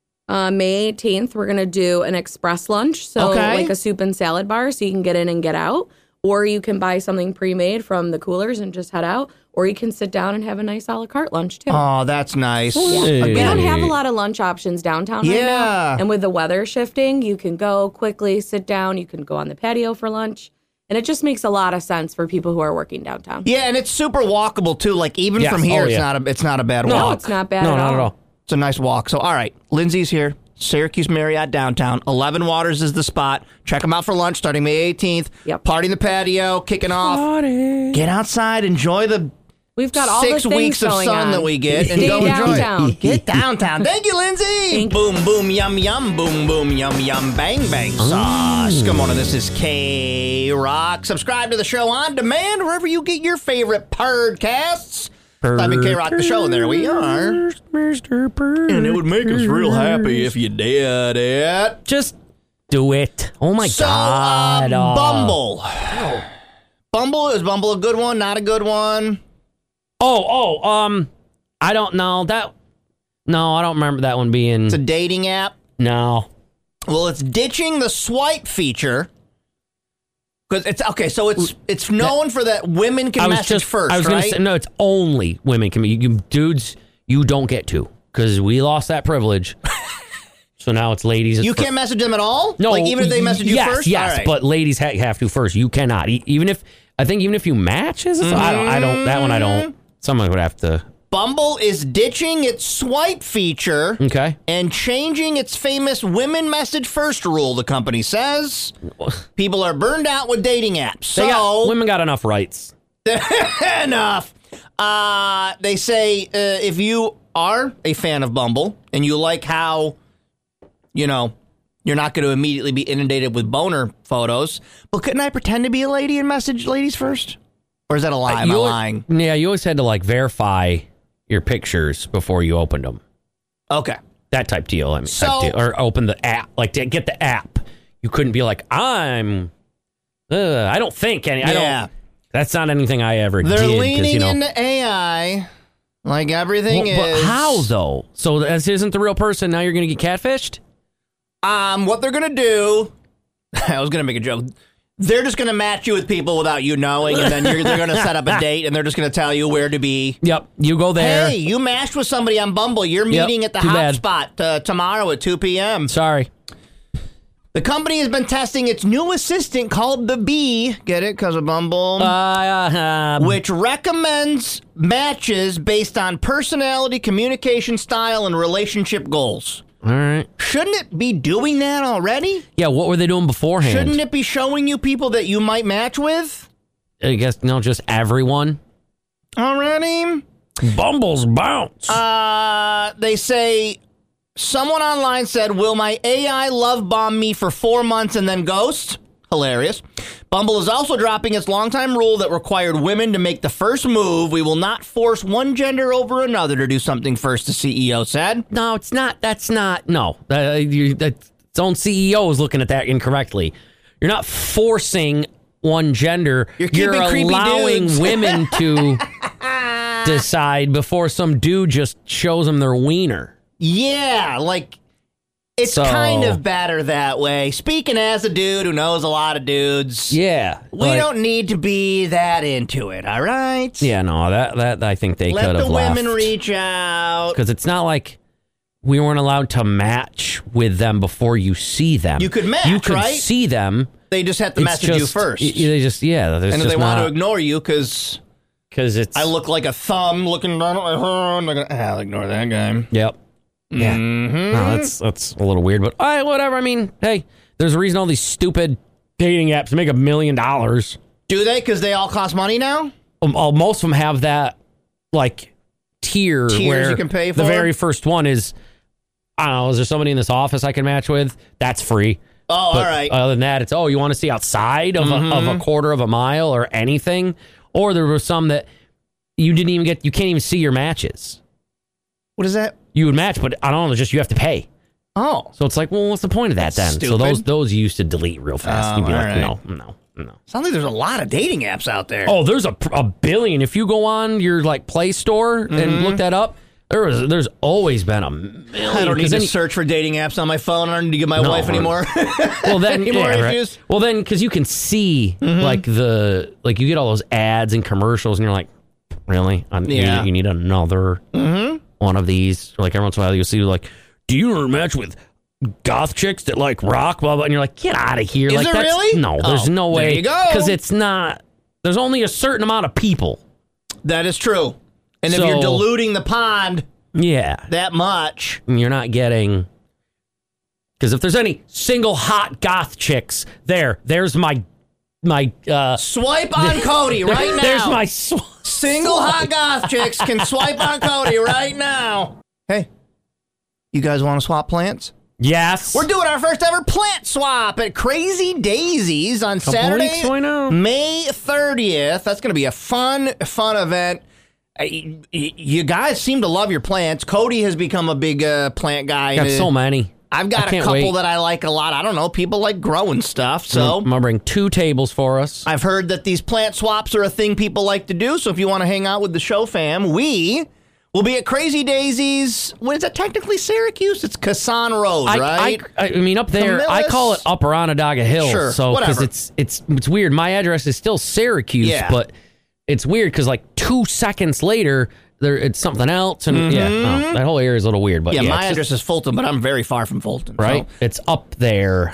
May 18th, we're going to do an express lunch. So Okay. like a soup and salad bar, so you can get in and get out. Or you can buy something pre-made from the coolers and just head out. Or you can sit down and have a nice a la carte lunch, too. Oh, that's nice. Hey. We don't have a lot of lunch options downtown right Yeah. now. And with the weather shifting, you can go quickly, sit down. You can go on the patio for lunch. And it just makes a lot of sense for people who are working downtown. Yeah, and it's super walkable, too. Like, even Yes. from here, Oh, yeah. it's not a bad No, walk. it's not bad No, at not at all. It's a nice walk. So, all right, Lindsay's here. Syracuse Marriott downtown. 11 Waters is the spot. Check them out for lunch starting May 18th. Yep. Party in the patio, kicking off. Party. Get outside, enjoy the We've got all 6 the things weeks of going sun on. that we get and Stay go enjoy downtown. it. Get downtown. Thank you, Lindsay. Thank boom, boom, yum, yum, boom, boom, yum, yum, bang, bang sauce. Good morning. This is K-Rock. Subscribe to the show on demand wherever you get your favorite podcasts. Type in K-Rock the show, and there we are. And it would make us real happy if you did it. Just do it. Oh my God. Bumble. Is Bumble a good one? Not a good one? I don't know. No, I don't remember that one being. It's a dating app? No. Well, it's ditching the swipe feature. Because it's okay, so it's known for that women can message first, I was right? going to say, no, it's only women can. Dudes, you don't get to. Because we lost that privilege. So now it's ladies. You can't message them at all? No. Like, even if they message you first? Yes, All right. but ladies have to first. You cannot. Even if you match, I don't. That one I don't. Someone would have to. Bumble is ditching its swipe feature Okay. and changing its famous women message first rule, the company says. People are burned out with dating apps. Women got enough rights. Enough. They say if you are a fan of Bumble and you like how, you're not going to immediately be inundated with boner photos, but couldn't I pretend to be a lady and message ladies first? Or is that a lie? Am I lying? Yeah, you always had to verify your pictures before you opened them. Okay. That type deal. Or open the app, to get the app. You couldn't be like, I don't think any. I don't. That's not anything I ever did. They're leaning into AI like everything is. But how, though? So this isn't the real person. Now you're going to get catfished? What they're going to do, I was going to make a joke. They're just going to match you with people without you knowing, and then they're going to set up a date, and they're just going to tell you where to be. Yep, you go there. Hey, you matched with somebody on Bumble. You're meeting at the hot spot tomorrow at 2 p.m. Sorry. The company has been testing its new assistant called the Bee. Get it? Because of Bumble. Which recommends matches based on personality, communication style, and relationship goals. All right. Shouldn't it be doing that already? Yeah, what were they doing beforehand? Shouldn't it be showing you people that you might match with? I guess, just everyone. Already? Bumble's bounce. They say, someone online said, will my AI love bomb me for 4 months and then ghost? Hilarious. Bumble is also dropping its longtime rule that required women to make the first move. We will not force one gender over another to do something first, the CEO said. No, it's not. That's not. No. Its own CEO is looking at that incorrectly. You're not forcing one gender. You're allowing women to decide before some dude just shows them their wiener. Yeah, like, it's kind of better that way. Speaking as a dude who knows a lot of dudes. Yeah. We don't need to be that into it, all right? Yeah, no, that I think they could have left. Let the women reach out. Because it's not like we weren't allowed to match with them before you see them. You could match, You could right? see them. They just have to message you first. They just, yeah. And if they want to ignore you because it's... I look like a thumb looking down at my phone, they're going to, I'll ignore that guy. Yep. Yeah. Mm-hmm. No, that's a little weird, but all right, whatever. I mean, hey, there's a reason all these stupid dating apps make $1 million. Do they? Because they all cost money now? Most of them have that, like, tiers where you can pay for. The very first one is, I don't know, is there somebody in this office I can match with? That's free. Oh, But all right. Other than that, it's, you want to see outside of a quarter of a mile or anything? Or there were some that you can't even see your matches. What is that? You would match, but I don't know, it's just you have to pay. Oh. So it's like, well, what's the point of that then? Stupid. So those you used to delete real fast. You'd be like, no. Sounds like there's a lot of dating apps out there. Oh, there's a billion. If you go on your like Play Store and look that up, there's always been a million. I don't need to search for dating apps on my phone. I don't need to give my wife anymore. Well, then, Any more right. issues? Well, then, because you can see like you get all those ads and commercials, and you're like, really? You need another one of these. Like every once in a while, you'll see like, do you want to match with goth chicks that like rock, blah blah? And you're like, get out of here! Is like, there that's, really? No, there's no way. There you go. Because it's not. There's only a certain amount of people. That is true. And if you're diluting the pond, that much, you're not getting. Because if there's any single hot goth chicks, there's my swipe on Cody right now. There's my single hot goth chicks can swipe on Cody right now. Hey, you guys want to swap plants? Yes. We're doing our first ever plant swap at Crazy Daisies on Saturday, May 30th. That's going to be a fun event. You guys seem to love your plants. Cody has become a big plant guy. Got so many. I've got a couple that I like a lot. I don't know. People like growing stuff. So I'm going to bring 2 tables for us. I've heard that these plant swaps are a thing people like to do. So if you want to hang out with the show fam, we will be at Crazy Daisies. What is that? Technically Syracuse? It's Kassan Road, right? I mean, up there, Camillus? I call it Upper Onondaga Hill. Sure, so whatever. Because it's weird. My address is still Syracuse, but it's weird because like 2 seconds later, it's something else, and that whole area is a little weird. But my address is Fulton, but I'm very far from Fulton. Right, so. It's up there,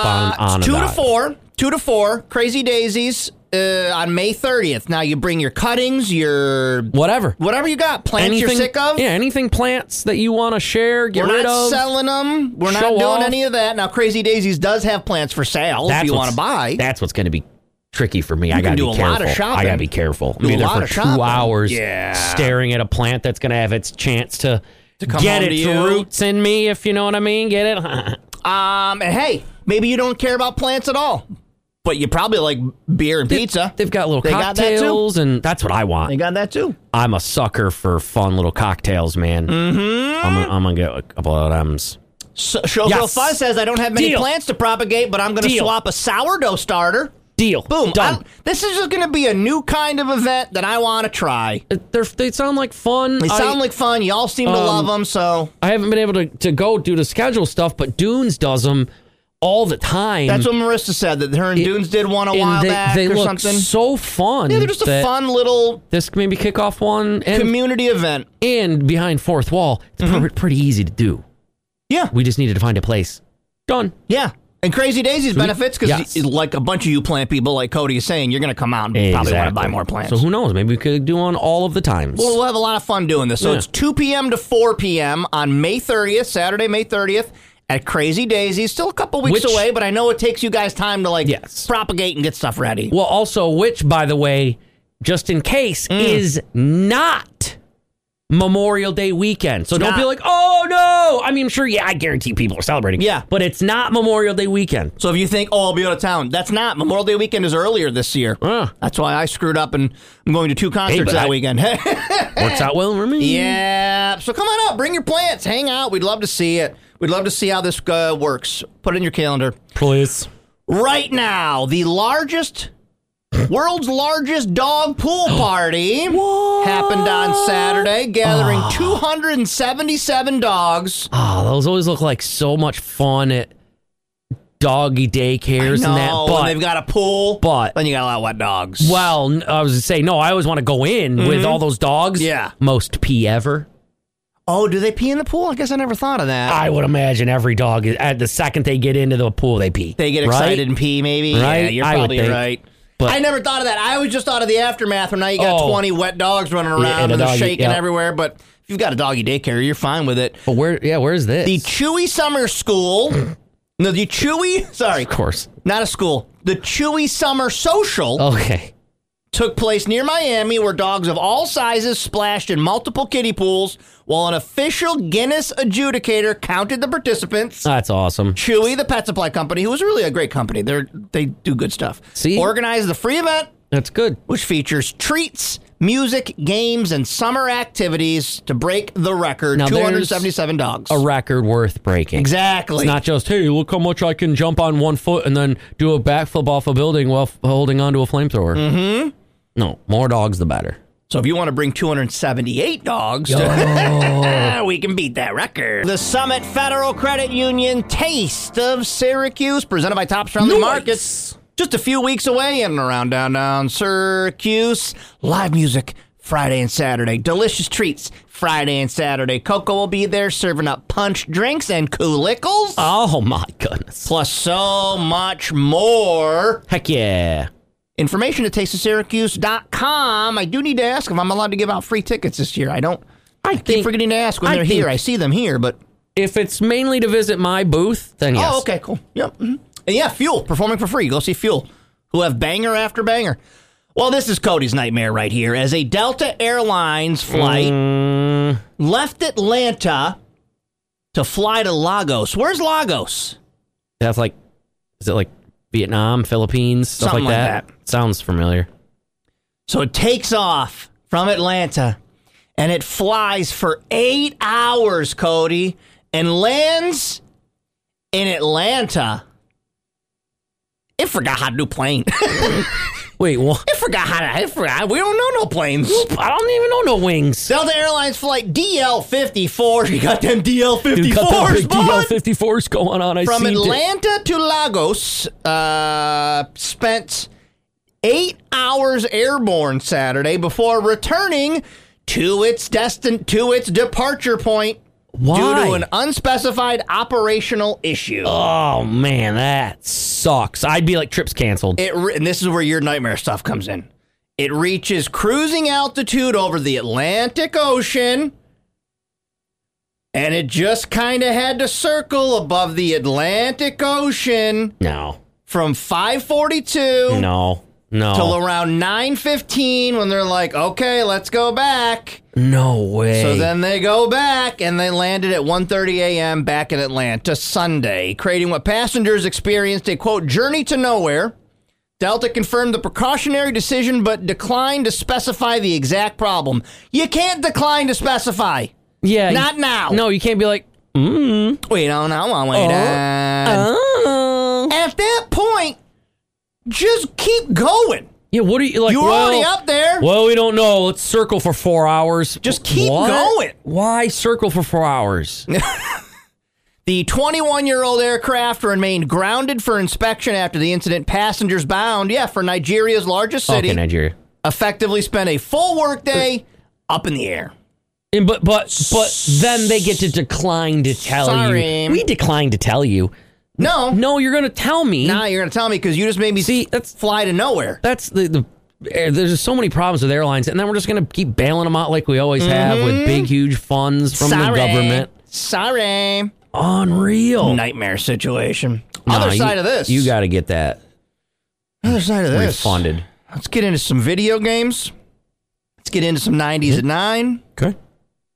on 2 to 4, 2 to 4, Crazy Daisies on May 30th. Now you bring your cuttings, your whatever you got, plants you're sick of. Yeah, anything plants that you want to share, get rid of. We're not selling them. We're not doing any of that. Now Crazy Daisies does have plants for sale if you want to buy. That's what's going to be tricky for me. I gotta be careful. Lot of shopping. I gotta be careful. I'm there for 2 hours staring at a plant that's gonna have its chance to get its roots in me, if you know what I mean. Get it? And hey, maybe you don't care about plants at all, but you probably like beer and pizza. They've got little cocktails, and that's what I want. They got that too. I'm a sucker for fun little cocktails, man. I'm gonna get a couple of them. Showgirl Fuzz says I don't have many plants to propagate, but I'm gonna swap a sourdough starter. Deal. Boom. Done. This is just going to be a new kind of event that I want to try. They sound like fun. They sound like fun. Y'all seem to love them, so. I haven't been able to go due to schedule stuff, but Dunes does them all the time. That's what Marissa said, that her and Dunes did one a while back they or look something. So fun. Yeah, they're just a fun little. This can maybe kick off one. Community event. And behind Fourth Wall, it's pretty easy to do. Yeah. We just needed to find a place. Done. Yeah. And Crazy Daisies benefits because, like a bunch of you plant people, like Cody is saying, you're going to come out and probably want to buy more plants. So who knows? Maybe we could do one all of the times. Well, we'll have a lot of fun doing this. So it's 2 p.m. to 4 p.m. on May 30th, Saturday, May 30th, at Crazy Daisies. Still a couple weeks away, but I know it takes you guys time to propagate and get stuff ready. Well, also, which, by the way, just in case, is not Memorial Day weekend. So don't be like, oh no. I mean, sure, yeah, I guarantee people are celebrating. Yeah. But it's not Memorial Day weekend. So if you think, I'll be out of town, that's not. Memorial Day weekend is earlier this year. That's why I screwed up and I'm going to 2 concerts that weekend. Works out well for me. Yeah. So come on out. Bring your plants. Hang out. We'd love to see it. We'd love to see how this works. Put it in your calendar. Please. Right now, the world's largest dog pool party happened on Saturday, gathering 277 dogs. Oh, those always look like so much fun at doggy daycares and that. But they've got a pool, but then you got a lot of wet dogs. Well, I was going to say, no, I always want to go in with all those dogs. Yeah. Most pee ever. Oh, do they pee in the pool? I guess I never thought of that. I would imagine every dog, at the second they get into the pool, they pee. They get excited and pee, maybe? Right? Yeah, you're probably right. But I never thought of that. I always just thought of the aftermath where now you got 20 wet dogs running around and they're shaking everywhere. But if you've got a doggy daycare, you're fine with it. But where is this? The Chewy Summer School. No, the Chewy, sorry. Of course. Not a school. The Chewy Summer Social. Okay. Took place near Miami, where dogs of all sizes splashed in multiple kiddie pools, while an official Guinness adjudicator counted the participants. That's awesome. Chewy, the pet supply company, who was really a great company. They do good stuff. See? Organized the free event. That's good. Which features treats, music, games, and summer activities to break the record. Now 277 dogs. A record worth breaking. Exactly. It's not just, hey, look how much I can jump on 1 foot and then do a backflip off a building while holding onto a flamethrower. Mm-hmm. No, more dogs, the better. So if you want to bring 278 dogs, we can beat that record. The Summit Federal Credit Union Taste of Syracuse, presented by Tops Friendly Markets. Just a few weeks away in and around downtown Syracuse. Live music Friday and Saturday. Delicious treats Friday and Saturday. Coco will be there serving up punch drinks and Coolicles. Oh, my goodness. Plus so much more. Heck yeah. Information at tasteofsyracuse.com. I do need to ask if I'm allowed to give out free tickets this year. I keep forgetting to ask when they're here. I see them here, but if it's mainly to visit my booth, then yes. Oh, okay, cool. Yep. Mm-hmm. And yeah, Fuel, performing for free. Go see Fuel, who have banger after banger. Well, this is Cody's nightmare right here. As a Delta Airlines flight left Atlanta to fly to Lagos. Where's Lagos? That's like, is it like Vietnam, Philippines, stuff Something like that? Sounds familiar. So it takes off from Atlanta, and it flies for 8 hours, Cody, and lands in Atlanta. It forgot how to do plane. Wait, what? It forgot how to. We don't know no planes. I don't even know no wings. Delta Airlines flight DL-54. You got them DL-54s, You got them big DL-54s going on. From Atlanta to Lagos, spent 8 hours airborne Saturday before returning to its departure point. Why? Due to an unspecified operational issue. Oh, man, that sucks. I'd be like, trip's canceled. And this is where your nightmare stuff comes in. It reaches cruising altitude over the Atlantic Ocean, and it just kind of had to circle above the Atlantic Ocean. No. From 5:42. No. Till around 9:15 when they're like, okay, let's go back. No way. So then they go back, and they landed at 1:30 a.m. back in Atlanta Sunday, creating what passengers experienced a, quote, journey to nowhere. Delta confirmed the precautionary decision, but declined to specify the exact problem. You can't decline to specify. Yeah. Not now. No, you can't be like, wait on. At that point, just keep going. Yeah, what are you like? You're already up there. Well, we don't know. Let's circle for 4 hours. Just keep going. Why circle for 4 hours? The 21-year-old aircraft remained grounded for inspection after the incident. Passengers bound, for Nigeria's largest city. Okay, Nigeria. Effectively spent a full workday up in the air. And but then they get to decline to tell you. We declined to tell you. No, you're going to tell me. Nah, you're going to tell me because you just made me fly to nowhere. That's there's just so many problems with airlines, and then we're just going to keep bailing them out like we always have with big, huge funds from the government. Sorry. Unreal. Nightmare situation. Other side of this. You got to get that. Other side of this. Refunded. Let's get into some video games. Let's get into some 90s at 9. Okay.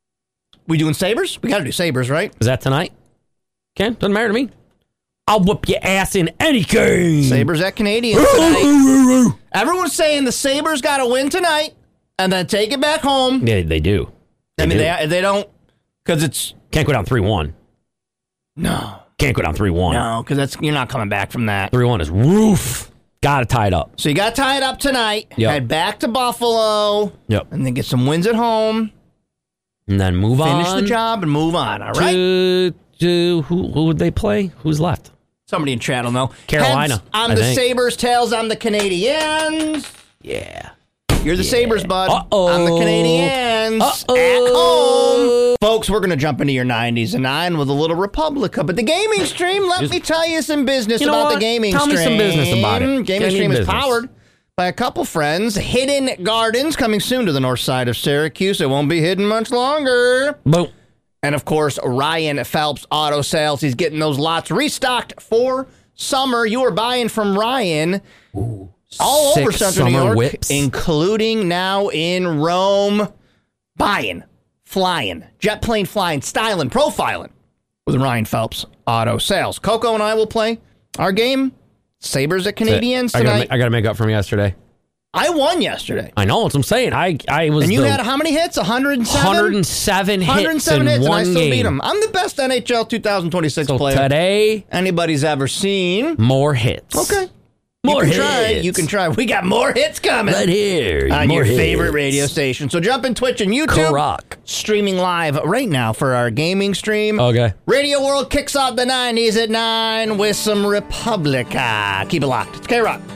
We doing Sabres? We got to do Sabres, right? Is that tonight? Ken, doesn't matter to me. I'll whoop your ass in any game. Sabres at Canadians tonight. Everyone's saying the Sabres got to win tonight and then take it back home. Yeah, they do. They don't, because it's... Can't go down 3-1. No. Can't go down 3-1. No, because you're not coming back from that. 3-1 is roof. Got to tie it up. So you got to tie it up tonight. Yep. Head back to Buffalo. Yep. And then get some wins at home. And then move on. Finish the job and move on, all right? Who would they play? Who's left? Somebody in chat will know. Carolina. Heads on the Sabres, tails on the Canadians. Yeah. You're the Sabres, bud. Uh-oh. I'm the Canadians. At home. Folks, we're going to jump into your 90s and 9 with a little Republica. But the gaming stream, let me tell you some business about the gaming stream. Tell me some business about it. Gaming stream is powered by a couple friends. Hidden Gardens, coming soon to the north side of Syracuse. It won't be hidden much longer. Boom. And, of course, Ryan Phelps Auto Sales. He's getting those lots restocked for summer. You are buying from Ryan. Ooh. All over Central New York, whips. including now in Rome. Buying, flying, jet plane flying, styling, profiling with Ryan Phelps Auto Sales. Coco and I will play our game, Sabres at Canadians tonight. I got to make up from yesterday. I won yesterday. I know what I'm saying. I was. And you had how many hits? 107? 107 hits 107 in hits, one and I still game. beat him. I'm the best NHL 2026 player today anybody's ever seen. More hits. Okay. More hits. You can try. We got more hits coming. Right here. On more your hits. favorite radio station. So jump in Twitch and YouTube. Rock. Streaming live right now for our gaming stream. Okay. Radio World kicks off the 90s at 9 with some Republica. Keep it locked. It's K-Rock.